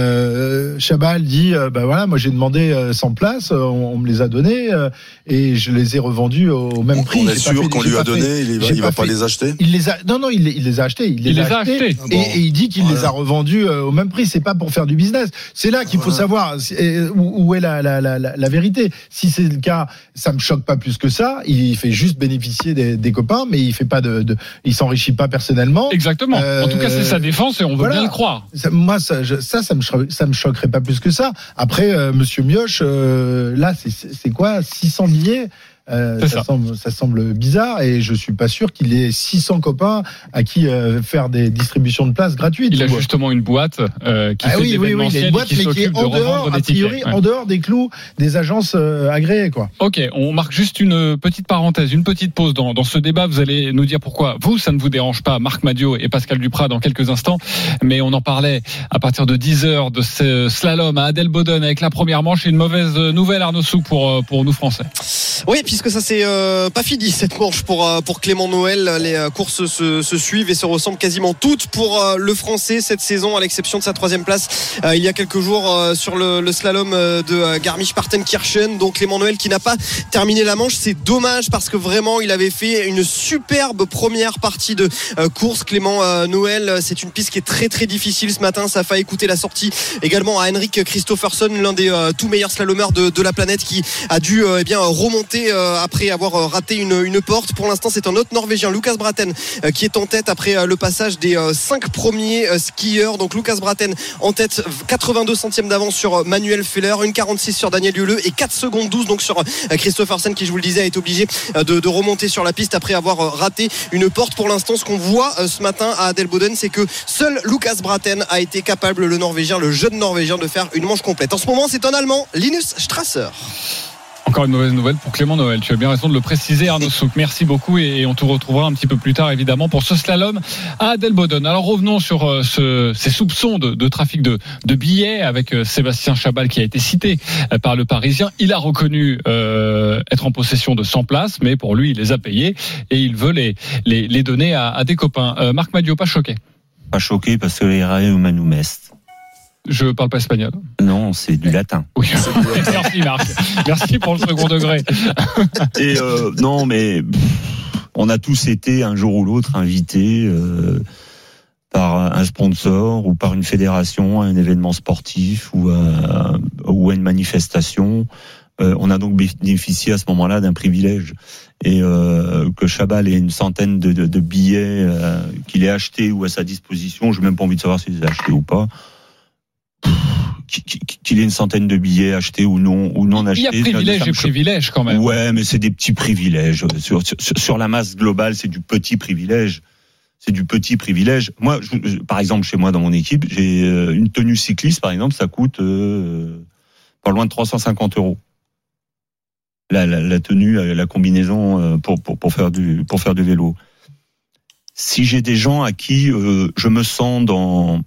Euh, Chabal dit, euh, ben voilà, moi j'ai demandé euh, cent places, on, on me les a données euh, et je les ai revendues au même on, prix. On est j'ai sûr fait, qu'on lui a donné, fait, il, va, il va pas, pas les acheter. Il les a, non non, il, il les a achetés. Il les, il a, les a achetés, achetés. Et, bon. et il dit qu'il voilà. les a revendus euh, au même prix. C'est pas pour faire du business. C'est là qu'il faut voilà. savoir où, où est la, la, la, la, la vérité. Si c'est le cas, ça me choque pas plus que ça. Il fait juste bénéficier des, des copains, mais il fait pas de, de il s'enrichit pas personnellement. Exactement. Euh, en tout cas, c'est sa défense et on veut voilà. bien le croire. Ça, moi, ça, je, ça, ça me, ça me choquerait pas plus que ça. Après, euh, Monsieur Mioche, euh, là, c'est, c'est quoi, six cents billets? Euh, ça, ça. Semble, ça semble bizarre et je suis pas sûr qu'il ait six cents copains à qui euh, faire des distributions de places gratuites. Il a justement une boîte euh, qui ah fait oui, oui, oui, il a une boîte, qui mais qui est en dehors, a priori, ouais. en dehors des clous des agences euh, agréées, quoi. Ok, on marque juste une petite parenthèse, une petite pause dans, dans ce débat. Vous allez nous dire pourquoi vous, ça ne vous dérange pas, Marc Madiot et Pascal Duprat, dans quelques instants. Mais on en parlait à partir de dix heures de ce slalom à Adelboden avec la première manche et une mauvaise nouvelle, Arnaud Souk, pour pour nous Français. Oui, puisque ça c'est euh, pas fini cette manche pour euh, pour Clément Noël. Les euh, courses se, se suivent et se ressemblent quasiment toutes pour euh, le Français cette saison, à l'exception de sa troisième place euh, il y a quelques jours euh, sur le, le slalom euh, de euh, Garmisch-Partenkirchen. Donc Clément Noël qui n'a pas terminé la manche, c'est dommage parce que vraiment il avait fait une superbe première partie de euh, course. Clément euh, Noël, c'est une piste qui est très très difficile ce matin. Ça a fait écouter la sortie également à Henrik Kristoffersson, l'un des euh, tout meilleurs slalomeurs de, de la planète, qui a dû euh, eh bien remonter après avoir raté une, une porte. Pour l'instant, c'est un autre Norvégien, Lucas Braten, qui est en tête après le passage des cinq premiers skieurs. Donc Lucas Braten en tête, quatre-vingt-deux centièmes d'avance sur Manuel Feller, une quarante-six sur Daniel Huleux et quatre secondes douze donc sur Kristoffersen, qui, je vous le disais, a été obligé de, de remonter sur la piste après avoir raté une porte. Pour l'instant, ce qu'on voit ce matin à Adelboden, c'est que seul Lucas Braten a été capable, le Norvégien, le jeune Norvégien, de faire une manche complète. En ce moment, c'est un Allemand, Linus Strasser. Encore une mauvaise nouvelle pour Clément Noël. Tu as bien raison de le préciser, Arnaud Souk. Merci beaucoup et on te retrouvera un petit peu plus tard, évidemment, pour ce slalom à Adelboden. Alors revenons sur ce, ces soupçons de, de trafic de, de billets avec Sébastien Chabal, qui a été cité par le Parisien. Il a reconnu euh, être en possession de cent places, mais pour lui, il les a payées et il veut les, les, les donner à, à des copains. Euh, Marc Madiot, pas choqué? Pas choqué parce que les rails humains nous mestent. Je parle pas espagnol. Non, c'est du latin. Oui. Merci Marc. Merci pour le second degré. Et euh, non, mais pff, on a tous été un jour ou l'autre invités euh, par un sponsor ou par une fédération à un événement sportif ou à, ou à une manifestation. Euh, on a donc bénéficié à ce moment-là d'un privilège. Et euh, que Chabal ait une centaine de, de, de billets euh, qu'il ait achetés ou à sa disposition, je n'ai même pas envie de savoir s'il les a achetés ou pas. Qu'il ait une centaine de billets achetés ou non ou non achetés. Il y a privilèges et privilèges quand même. Ouais, mais c'est des petits privilèges. Sur, sur, sur la masse globale, c'est du petit privilège. C'est du petit privilège. Moi, je, par exemple, chez moi dans mon équipe, j'ai une tenue cycliste, par exemple, ça coûte euh, pas loin de trois cent cinquante euros. La, la, la tenue, la combinaison pour, pour, pour faire du pour faire du vélo. Si j'ai des gens à qui euh, je me sens dans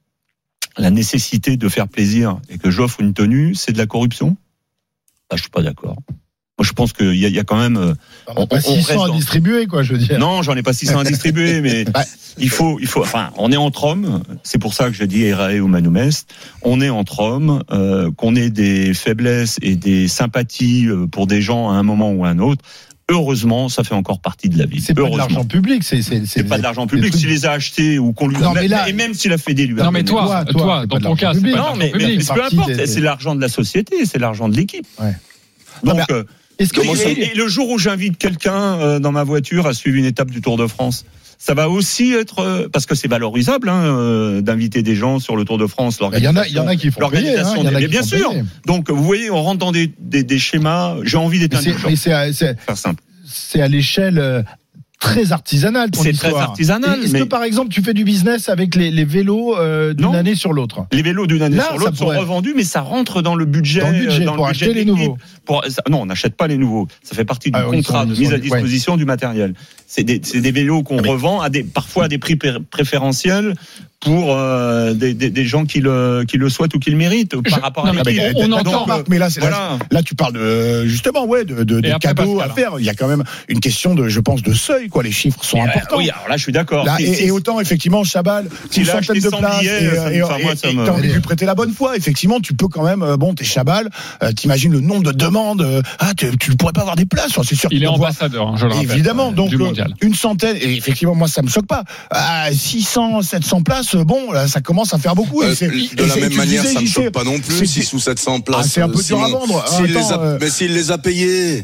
la nécessité de faire plaisir et que j'offre une tenue, c'est de la corruption? Ah, je suis pas d'accord. Moi, je pense qu'il y a, il y a quand même. Euh, on, on pas six cents à distribuer, quoi, je veux dire. Non, j'en ai pas six cents à distribuer, mais il faut, il faut. Enfin, on est entre hommes. C'est pour ça que je dis Erae ou Manu Mest. On est entre hommes, euh, qu'on ait des faiblesses et des sympathies pour des gens à un moment ou à un autre. Heureusement, ça fait encore partie de la vie. C'est pas de l'argent public, c'est c'est c'est pas de l'argent public. S'il les a achetés ou qu'on lui non, mais là, et même s'il a fait des lui. Non mais toi, toi, toi dans ton cas, c'est pas non mais, mais peu importe, des... c'est l'argent de la société, c'est l'argent de l'équipe. Ouais. Donc non, mais, est-ce que et, et le jour où j'invite quelqu'un euh, dans ma voiture à suivre une étape du Tour de France, ça va aussi être euh, parce que c'est valorisable hein, euh, d'inviter des gens sur le Tour de France. Il y en a, il y en a qui font l'organisation, payer, hein, des, bien sûr. Payer. Donc vous voyez, on rentre dans des des, des schémas. J'ai envie d'être indulgent. Mais c'est, c'est, c'est, c'est simple. C'est à l'échelle très artisanale. C'est histoire. Très artisanal. Est-ce mais... que par exemple tu fais du business avec les, les vélos euh, d'une non. année sur l'autre? Les vélos d'une année Là, sur l'autre pourrait... sont revendus, mais ça rentre dans le budget. Dans le budget dans pour le acheter budget les nouveaux. Pour... Non, on n'achète pas les nouveaux. Ça fait partie du ah, contrat oui, de mise à disposition ouais. du matériel. C'est des, c'est des vélos qu'on ah, mais... revend à des, parfois à des prix préférentiels pour euh, des, des, des gens qui le, qui le souhaitent ou qui le méritent par Je, rapport non, à l'équipe. On, on entend. Donc, mais là, c'est voilà. là, là, tu parles de, justement, ouais, de, de, de cadeaux Pascal, à faire. Il y a quand même une question de, je pense, de seuil, quoi. Les chiffres sont et importants. Euh, oui, alors là, je suis d'accord. Là, et, et autant, effectivement, Chabal, une centaine de places, et, et, et, et t'as envie de lui prêter la bonne foi. Effectivement, tu peux quand même, bon, t'es Chabal, euh, t'imagines le nombre de demandes, euh, ah, tu, tu pourrais pas avoir des places, c'est sûr. Il est ambassadeur, je le rappelle. Évidemment, donc, une centaine, et effectivement, moi, ça me choque pas. À six cents, sept cents places, bon, là, ça commence à faire beaucoup. Euh, et c'est, de et la c'est, même manière, disais, ça me choque pas non plus, six ou sept cents places. Ah, c'est un peu dur à vendre. S'il les a, euh... mais s'il les a payés.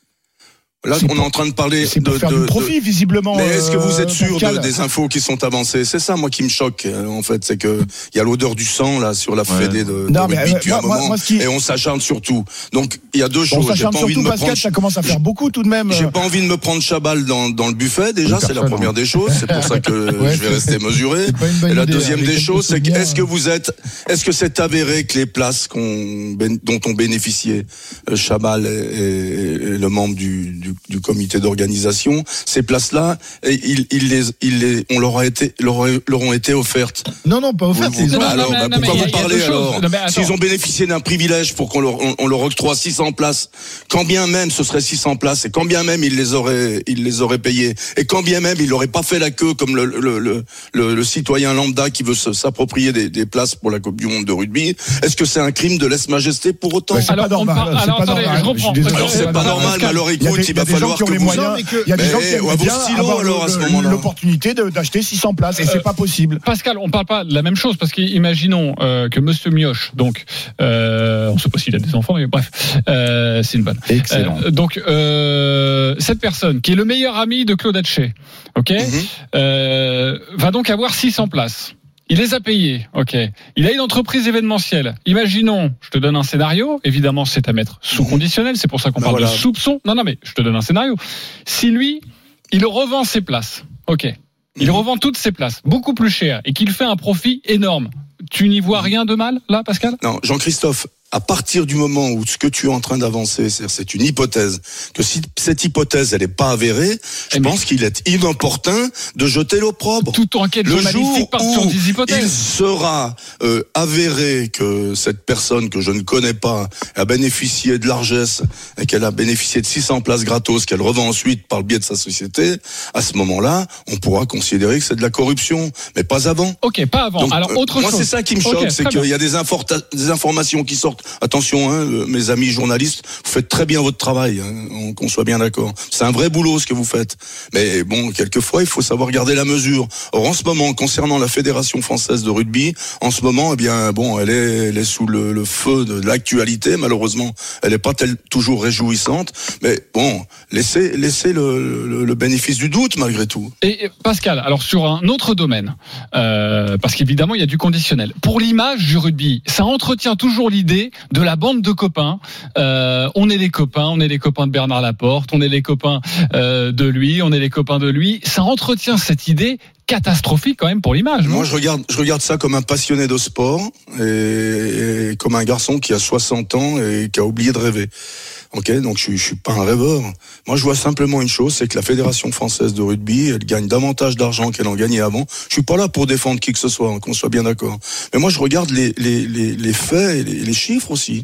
Là, c'est on pour, est en train de parler c'est pour de, faire de, du profit, de, visiblement. Mais est-ce que vous êtes sûr de, des infos qui sont avancées? C'est ça, moi, qui me choque, en fait, c'est que il y a l'odeur du sang là sur la ouais. fédé de, non, de mais, rugby euh, depuis moi, un moment, moi, qui... et on s'acharne sur tout. Donc, il y a deux choses. On s'acharne sur tout, Pascal, ça commence à faire beaucoup tout de même. J'ai pas envie de me prendre Chabal dans dans le buffet. Déjà, c'est la première des choses. C'est pour ça que ouais, je vais rester mesuré. Et la deuxième des choses, c'est que est-ce que vous êtes, est-ce que c'est avéré que les places qu'on dont ont bénéficié Chabal et le membre du du, du comité d'organisation, ces places-là, ils, ils les, ils les, on leur a été, leur, leur ont été offertes. Non, non, pas offertes. Vous, vous, non, alors, non, bah, non, pourquoi vous parlez alors? S'ils ont bénéficié d'un privilège pour qu'on leur, on, on leur octroie six cents places, quand bien même ce serait six cents places, et quand bien même ils les auraient, ils les auraient payées, et quand bien même ils n'auraient pas fait la queue comme le, le, le, le, le citoyen lambda qui veut s'approprier des, des places pour la Coupe du Monde de rugby, est-ce que c'est un crime de lèse-majesté pour autant? C'est pas normal. Alors c'est pas normal, mais alors écoute, il va falloir que vous il y a des gens qui aiment bien avoir l'opportunité d'acheter six cents places et c'est pas possible. Pascal, on parle pas de la même chose parce qu'imaginons euh, que Monsieur Mioche, donc euh, on sait pas s'il a des enfants, mais bref, euh, c'est une bonne. Excellent. Euh, donc euh, cette personne qui est le meilleur ami de Claude Hatché, ok, mm-hmm. euh, va donc avoir six cents places. Il les a payés, ok. Il a une entreprise événementielle. Imaginons, je te donne un scénario. Évidemment, c'est à mettre sous conditionnel. C'est pour ça qu'on ben parle voilà. de soupçon. Non, non, mais je te donne un scénario. Si lui, il revend ses places, ok. Il mmh. revend toutes ses places, beaucoup plus cher, et qu'il fait un profit énorme. Tu n'y vois rien de mal, là, Pascal? Non, Jean-Christophe. à partir du moment où ce que tu es en train d'avancer, c'est, c'est une hypothèse, que si cette hypothèse elle n'est pas avérée, je mais pense qu'il est inopportun de jeter l'opprobre. Toute enquête le journalistique part sur des hypothèses. Il sera euh, avéré que cette personne que je ne connais pas a bénéficié de largesse et qu'elle a bénéficié de six cents places gratos qu'elle revend ensuite par le biais de sa société, à ce moment-là, on pourra considérer que c'est de la corruption, mais pas avant. Ok, pas avant. Donc, Alors autre euh, moi, chose. Moi, c'est ça qui me choque, okay, c'est qu'il y a des, infor- des informations qui sortent. Attention, hein, mes amis journalistes, vous faites très bien votre travail, hein, qu'on soit bien d'accord. C'est un vrai boulot ce que vous faites. Mais bon, quelquefois, il faut savoir garder la mesure. Or, en ce moment, concernant la Fédération française de rugby, en ce moment, eh bien, bon, elle est, elle est sous le, le feu de l'actualité. Malheureusement, elle n'est pas telle, toujours réjouissante. Mais bon, laissez, laissez le, le, le bénéfice du doute malgré tout. Et Pascal, alors sur un autre domaine, euh, parce qu'évidemment, il y a du conditionnel. Pour l'image du rugby, ça entretient toujours l'idée de la bande de copains. Euh, on est les copains, on est les copains de Bernard Laporte, on est les copains euh, de lui, on est les copains de lui. Ça entretient cette idée catastrophique quand même pour l'image. Moi, je regarde, je regarde ça comme un passionné de sport et, et comme un garçon qui a soixante ans et qui a oublié de rêver. Ok, donc je, je suis pas un rêveur. Moi, je vois simplement une chose, c'est que la Fédération française de rugby, elle gagne davantage d'argent qu'elle en gagnait avant. Je suis pas là pour défendre qui que ce soit, hein, qu'on soit bien d'accord. Mais moi, je regarde les les les, les faits et les, les chiffres aussi.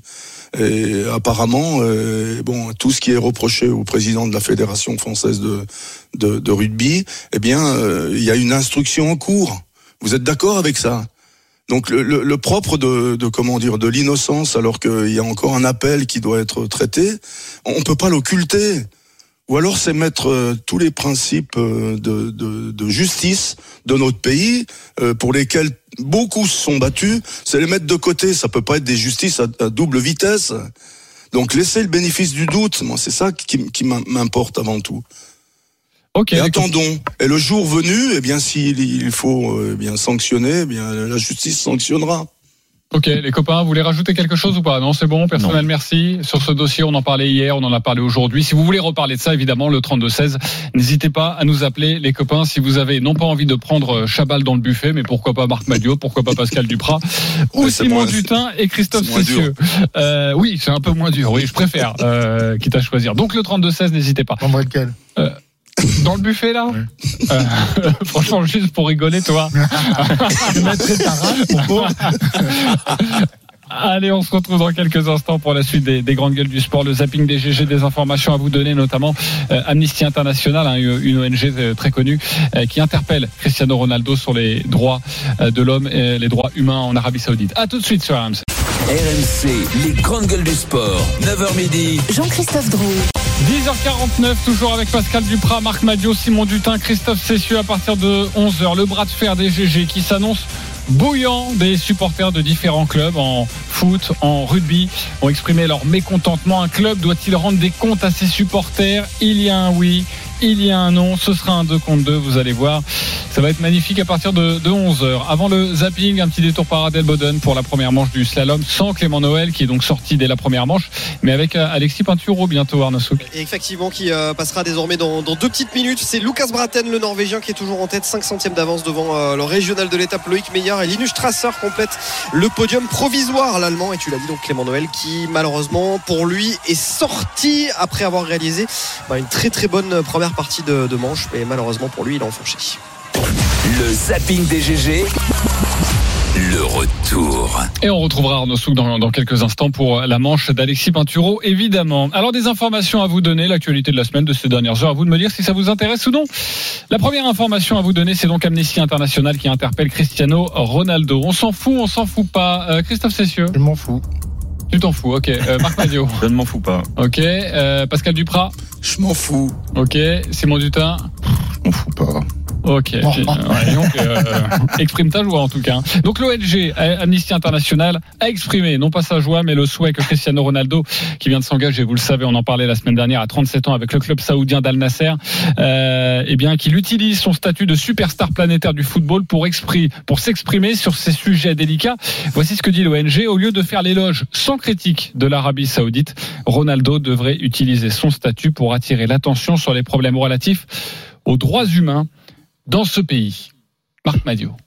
Et apparemment, euh, bon, tout ce qui est reproché au président de la Fédération française de de, de rugby, eh bien, euh, il y a une instruction en cours. Vous êtes d'accord avec ça ? Donc le, le, le propre de, de comment dire de l'innocence, alors qu'il y a encore un appel qui doit être traité, on peut pas l'occulter. Ou alors c'est mettre euh, tous les principes euh, de, de, de justice de notre pays, euh, pour lesquels beaucoup se sont battus, c'est les mettre de côté. Ça peut pas être des justices à, à double vitesse. Donc laissez le bénéfice du doute. Moi, c'est ça qui, qui m'importe avant tout. Okay, et attendons. Et le jour venu, eh bien, s'il il faut eh bien sanctionner, eh bien, la justice sanctionnera. Ok, les copains, vous voulez rajouter quelque chose ou pas ? Non, c'est bon, personnel, non. Merci. Sur ce dossier, on en parlait hier, on en a parlé aujourd'hui. Si vous voulez reparler de ça, évidemment, le trente-deux seize, n'hésitez pas à nous appeler, les copains, si vous avez non pas envie de prendre Chabal dans le buffet, mais pourquoi pas Marc Madiot, pourquoi pas Pascal Duprat, ou ouais, Simon moins, Dutin et Christophe Cessieux. Euh, oui, c'est un peu moins dur, oui, je préfère, euh, quitte à choisir. Donc le trente-deux seize, n'hésitez pas. Prendrait lequel ? euh, Dans le buffet, là ouais. euh, Franchement, juste pour rigoler, toi. Je mettrai ta race, pour Allez, on se retrouve dans quelques instants pour la suite des, des grandes gueules du sport, le zapping des G G, des informations à vous donner, notamment euh, Amnesty International, hein, une O N G euh, très connue, euh, qui interpelle Cristiano Ronaldo sur les droits euh, de l'homme et les droits humains en Arabie Saoudite. À tout de suite sur R M C. R M C, les grandes gueules du sport, neuf heures midi. Jean-Christophe Drouet. dix heures quarante-neuf, toujours avec Pascal Duprat, Marc Madiot, Simon Dutin, Christophe Cessieux à partir de onze heures. Le bras de fer des G G qui s'annonce bouillant. Des supporters de différents clubs en foot, en rugby ont exprimé leur mécontentement. Un club doit-il rendre des comptes à ses supporters ? Il y a un oui, il y a un non. Ce sera un deux contre deux, vous allez voir. Ça va être magnifique à partir de, de onze heures. Avant le zapping, un petit détour par Adelboden pour la première manche du slalom sans Clément Noël qui est donc sorti dès la première manche, mais avec Alexis Pinturo bientôt, Arnaud Souk. Et effectivement, qui euh, passera désormais dans, dans deux petites minutes. C'est Lucas Braten, le Norvégien, qui est toujours en tête, cinq centièmes d'avance devant euh, le régional de l'étape Loïc Meyer, et Linus Strasser complète le podium provisoire, l'Allemand. Et tu l'as dit, donc Clément Noël qui malheureusement pour lui est sorti après avoir réalisé bah, une très très bonne première partie de, de manche, mais malheureusement pour lui il a enfoncé. Le zapping des G G, le retour. Et on retrouvera Arnaud Souk dans, dans quelques instants pour la manche d'Alexis Pinturo, évidemment. Alors des informations à vous donner, l'actualité de la semaine, de ces dernières heures, à vous de me dire si ça vous intéresse ou non. La première information à vous donner, c'est donc Amnesty International qui interpelle Cristiano Ronaldo. On s'en fout, on s'en fout pas. Euh, Christophe Cessieux. Je m'en fous. Tu t'en fous, ok. Euh, Marc Madiot. Je ne m'en fous pas. Ok. Euh, Pascal Duprat. Je m'en fous. Ok. Simon Dutin. Je m'en fous pas. Ok, ouais, donc, euh, exprime ta joie en tout cas. Donc l'O N G, Amnesty International, a exprimé non pas sa joie mais le souhait que Cristiano Ronaldo, qui vient de s'engager, vous le savez, on en parlait la semaine dernière, à trente-sept ans avec le club saoudien d'Al Nasser, euh, eh bien qu'il utilise son statut de superstar planétaire du football pour, exprimer, pour s'exprimer sur ces sujets délicats. Voici ce que dit l'O N G. Au lieu de faire l'éloge sans critique de l'Arabie Saoudite, Ronaldo devrait utiliser son statut pour attirer l'attention sur les problèmes relatifs aux droits humains dans ce pays. Marc Madiot.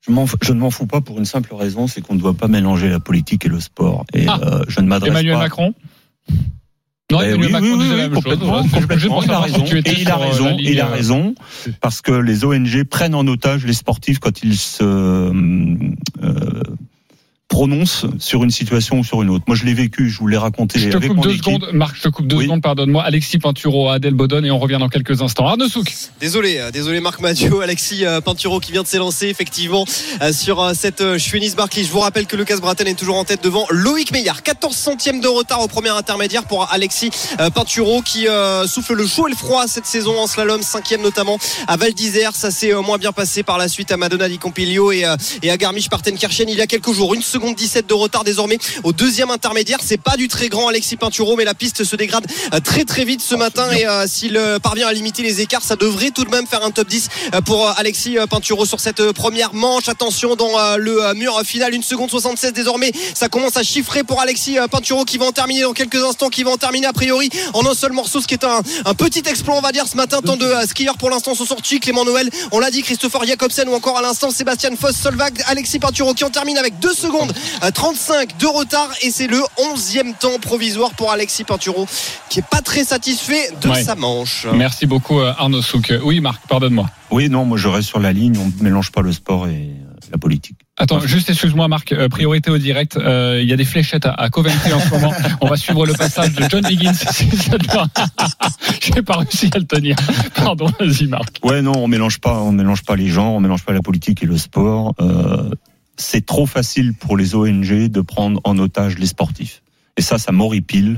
Je, m'en, je ne m'en fous pas pour une simple raison, c'est qu'on ne doit pas mélanger la politique et le sport. Et ah, euh, je ne m'adresse Emmanuel pas. Macron Non, eh Emmanuel oui, Macron oui, disait oui, la même complètement, chose. complètement, il a raison. Si Et il a raison, ligne, il a raison, parce que les O N G prennent en otage les sportifs quand ils se euh, prononcent sur une situation ou sur une autre. Moi, je l'ai vécu, je vous l'ai raconté. Je te avec coupe mon deux équipe. secondes, Marc, je te coupe deux oui. secondes, pardonne-moi. Alexis Pinturo, Adèle Bodon, et on revient dans quelques instants. Arnaud Souk. Désolé, désolé Marc Madio, Alexis Pinturo qui vient de s'élancer effectivement sur cette Chuenis Barclay. Je vous rappelle que Lucas Braten est toujours en tête devant Loïc Meillard. quatorze centièmes de retard au premier intermédiaire pour Alexis Pinturo qui souffle le chaud et le froid cette saison en slalom, cinquième notamment à Val d'Isère. Ça s'est moins bien passé par la suite à Madonna di Campiglio et, et à Garmisch-Partenkirchen il y a quelques jours. Une seconde dix-sept de retard désormais au deuxième intermédiaire. C'est pas du très grand Alexis Pinturo, mais la piste se dégrade très très vite ce matin et euh, s'il euh, parvient à limiter les écarts, ça devrait tout de même faire un top dix pour euh, Alexis Pinturo sur cette première manche. Attention dans euh, le euh, mur final, une seconde soixante-seize désormais. Ça commence à chiffrer pour Alexis Pinturo qui va en terminer dans quelques instants, qui va en terminer a priori en un seul morceau, ce qui est un, un petit exploit on va dire ce matin. Tant de euh, skieurs pour l'instant sont sortis. Clément Noël, on l'a dit, Christopher Jacobsen ou encore à l'instant Sébastien Foss Solvag. Alexis Pinturo qui en termine avec deux secondes trente-cinq de retard et c'est le onzième temps provisoire pour Alexis Pinturo qui est pas très satisfait de ouais. sa manche. Merci beaucoup Arnaud Souk. Oui Marc, pardonne-moi. Oui, non, moi je reste sur la ligne, on ne mélange pas le sport et la politique. Attends, juste excuse-moi Marc, euh, priorité au direct, euh, il y a des fléchettes à, à Coventry en ce moment, on va suivre le passage de John Higgins. J'ai pas réussi à le tenir, pardon, vas-y Marc. Ouais, non, on mélange pas, on mélange pas les gens, on mélange pas la politique et le sport. Euh, c'est trop facile pour les O N G de prendre en otage les sportifs. Et ça, ça m'horripile.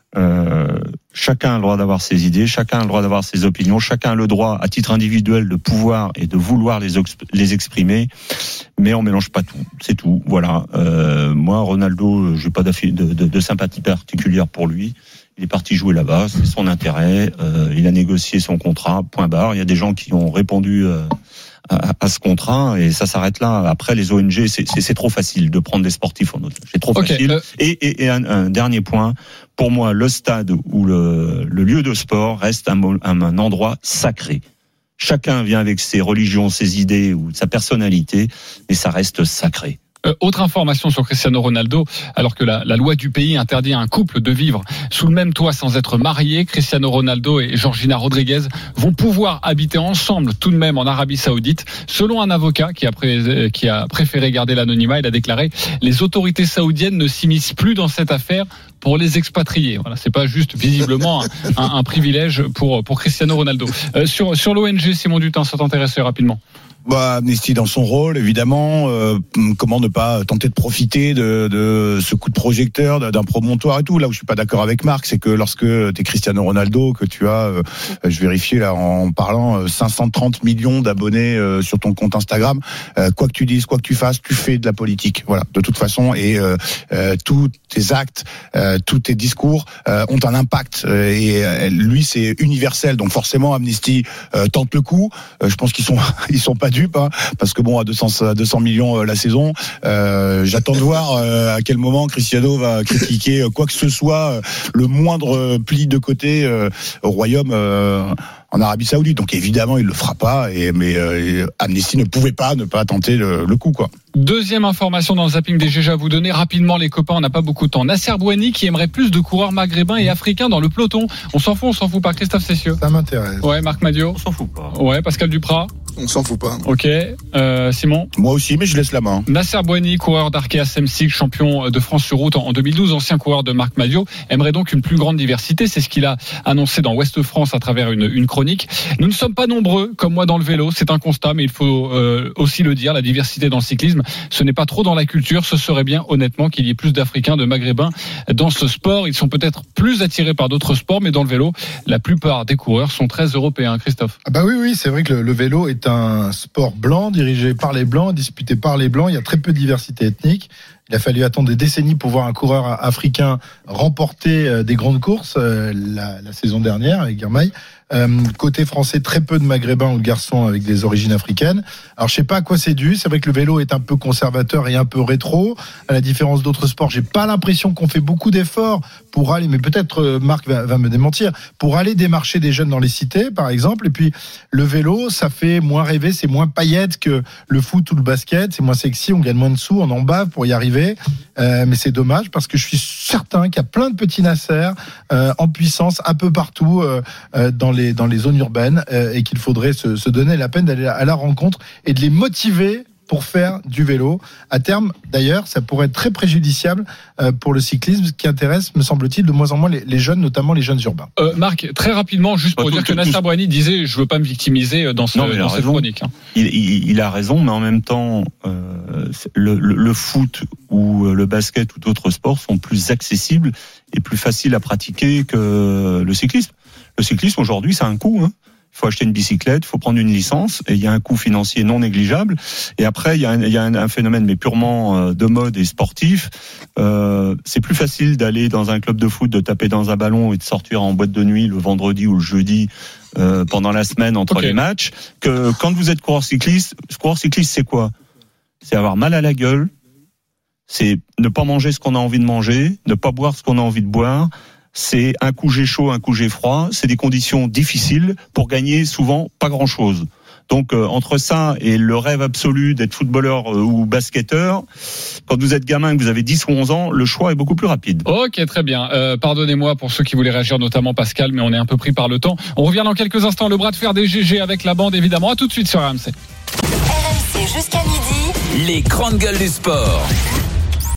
Euh, chacun a le droit d'avoir ses idées, chacun a le droit d'avoir ses opinions, chacun a le droit, à titre individuel, de pouvoir et de vouloir les, les exprimer, mais on mélange pas tout, c'est tout. Voilà. Euh, moi, Ronaldo, j'ai pas de, de, de sympathie particulière pour lui. Il est parti jouer là-bas, c'est son intérêt. Euh, il a négocié son contrat. Point barre. Il y a des gens qui ont répondu. Euh, À, à ce contrat et ça s'arrête là. Après les O N G, c'est, c'est, c'est trop facile de prendre des sportifs en otage. C'est trop okay, facile. Euh... Et, et, et un, un dernier point, pour moi, le stade ou le, le lieu de sport reste un, un, un endroit sacré. Chacun vient avec ses religions, ses idées ou sa personnalité, mais ça reste sacré. Euh, autre information sur Cristiano Ronaldo, alors que la, la loi du pays interdit à un couple de vivre sous le même toit sans être mariés, Cristiano Ronaldo et Georgina Rodriguez vont pouvoir habiter ensemble tout de même en Arabie Saoudite. Selon un avocat qui a, pré, qui a préféré garder l'anonymat, il a déclaré « Les autorités saoudiennes ne s'immiscent plus dans cette affaire pour les expatriés ». Voilà, c'est pas juste visiblement un, un, un privilège pour, pour Cristiano Ronaldo. Euh, sur, sur l'O N G, Simon Dutin, ça t'intéresse rapidement? Bah, Amnesty dans son rôle, évidemment. Euh, comment ne pas tenter de profiter de, de ce coup de projecteur, d'un promontoire et tout. Là où je suis pas d'accord avec Marc, c'est que lorsque t'es Cristiano Ronaldo, que tu as, euh, je vérifie là en parlant, cinq cent trente millions d'abonnés euh, sur ton compte Instagram. Euh, quoi que tu dises, quoi que tu fasses, tu fais de la politique. Voilà, de toute façon. Et euh, euh, tous tes actes, euh, tous tes discours euh, ont un impact. Et euh, lui, c'est universel. Donc forcément, Amnesty euh, tente le coup. Euh, je pense qu'ils sont, ils sont pas dupe, hein, parce que bon, à deux cents millions euh, la saison, euh, j'attends de voir euh, à quel moment Cristiano va critiquer euh, quoi que ce soit, euh, le moindre euh, pli de côté euh, au Royaume euh, en Arabie Saoudite. Donc évidemment, il le fera pas, et, mais euh, Amnesty ne pouvait pas ne pas tenter le, le coup, quoi. Deuxième information dans le zapping des G G à vous donner rapidement, les copains, on n'a pas beaucoup de temps. Nasser Bouhanni qui aimerait plus de coureurs maghrébins et africains dans le peloton. On s'en fout, on s'en fout pas. Christophe Cessieux. Ça m'intéresse. Ouais, Marc Madio. On s'en fout pas. Ouais, Pascal Duprat. On s'en fout pas. Ok, euh, Simon. Moi aussi, mais je laisse la main. Nasser Bouhanni, coureur d'Arkea Samsic, champion de France sur route en deux mille douze, ancien coureur de Marc Madio, aimerait donc une plus grande diversité. C'est ce qu'il a annoncé dans Ouest France à travers une, une chronique. Nous ne sommes pas nombreux, comme moi dans le vélo, c'est un constat, mais il faut euh, aussi le dire, la diversité dans le cyclisme, ce n'est pas trop dans la culture. Ce serait bien, honnêtement, qu'il y ait plus d'Africains, de Maghrébins dans ce sport. Ils sont peut-être plus attirés par d'autres sports, mais dans le vélo, la plupart des coureurs sont très européens. Christophe. Ah bah oui, oui, c'est vrai que le, le vélo est un sport blanc, dirigé par les blancs, disputé par les blancs. Il y a très peu de diversité ethnique. Il a fallu attendre des décennies pour voir un coureur africain remporter des grandes courses la, la saison dernière avec Girmay. Euh, côté français, très peu de maghrébins ou de garçons avec des origines africaines. Alors je sais pas à quoi c'est dû. C'est vrai que le vélo est un peu conservateur et un peu rétro. À la différence d'autres sports, j'ai pas l'impression qu'on fait beaucoup d'efforts pour aller, mais peut-être euh, Marc va, va me démentir, pour aller démarcher des jeunes dans les cités, par exemple. Et puis le vélo, ça fait moins rêver, c'est moins paillette que le foot ou le basket. C'est moins sexy, on gagne moins de sous, on en bave pour y arriver. Euh, mais c'est dommage parce que je suis certain qu'il y a plein de petits Nasser euh, en puissance un peu partout euh, euh, dans les dans les zones urbaines euh, et qu'il faudrait se, se donner la peine d'aller à la rencontre et de les motiver pour faire du vélo. À terme, d'ailleurs, ça pourrait être très préjudiciable euh, pour le cyclisme qui intéresse, me semble-t-il, de moins en moins les, les jeunes, notamment les jeunes urbains. Euh, Marc, très rapidement, juste pour bah, dire tout, que tout, Nasser tout... Bouhanni disait je veux pas me victimiser dans, ce, non, dans cette chronique. Hein. Il, il, il a raison, mais en même temps, euh, le, le, le foot ou le basket ou d'autres sports sont plus accessibles et plus faciles à pratiquer que le cyclisme. Le cyclisme, aujourd'hui, ça a un coût, hein. Il faut acheter une bicyclette, il faut prendre une licence, et il y a un coût financier non négligeable. Et après, il y a un, il y a un, un phénomène, mais purement de mode et sportif. Euh, c'est plus facile d'aller dans un club de foot, de taper dans un ballon et de sortir en boîte de nuit le vendredi ou le jeudi euh, pendant la semaine entre okay. les matchs, que quand vous êtes coureur cycliste. Coureur cycliste, c'est quoi ? C'est avoir mal à la gueule, c'est ne pas manger ce qu'on a envie de manger, ne pas boire ce qu'on a envie de boire. C'est un coup j'ai chaud, un coup j'ai froid. C'est des conditions difficiles pour gagner souvent pas grand-chose. Donc euh, entre ça et le rêve absolu d'être footballeur euh, ou basketteur, quand vous êtes gamin, que vous avez dix ou onze ans, le choix est beaucoup plus rapide. Ok, très bien. Euh, pardonnez-moi pour ceux qui voulaient réagir, notamment Pascal, mais on est un peu pris par le temps. On revient dans quelques instants, le bras de fer des G G avec la bande, évidemment. À tout de suite sur R M C. R M C jusqu'à midi. Les grandes gueules du sport.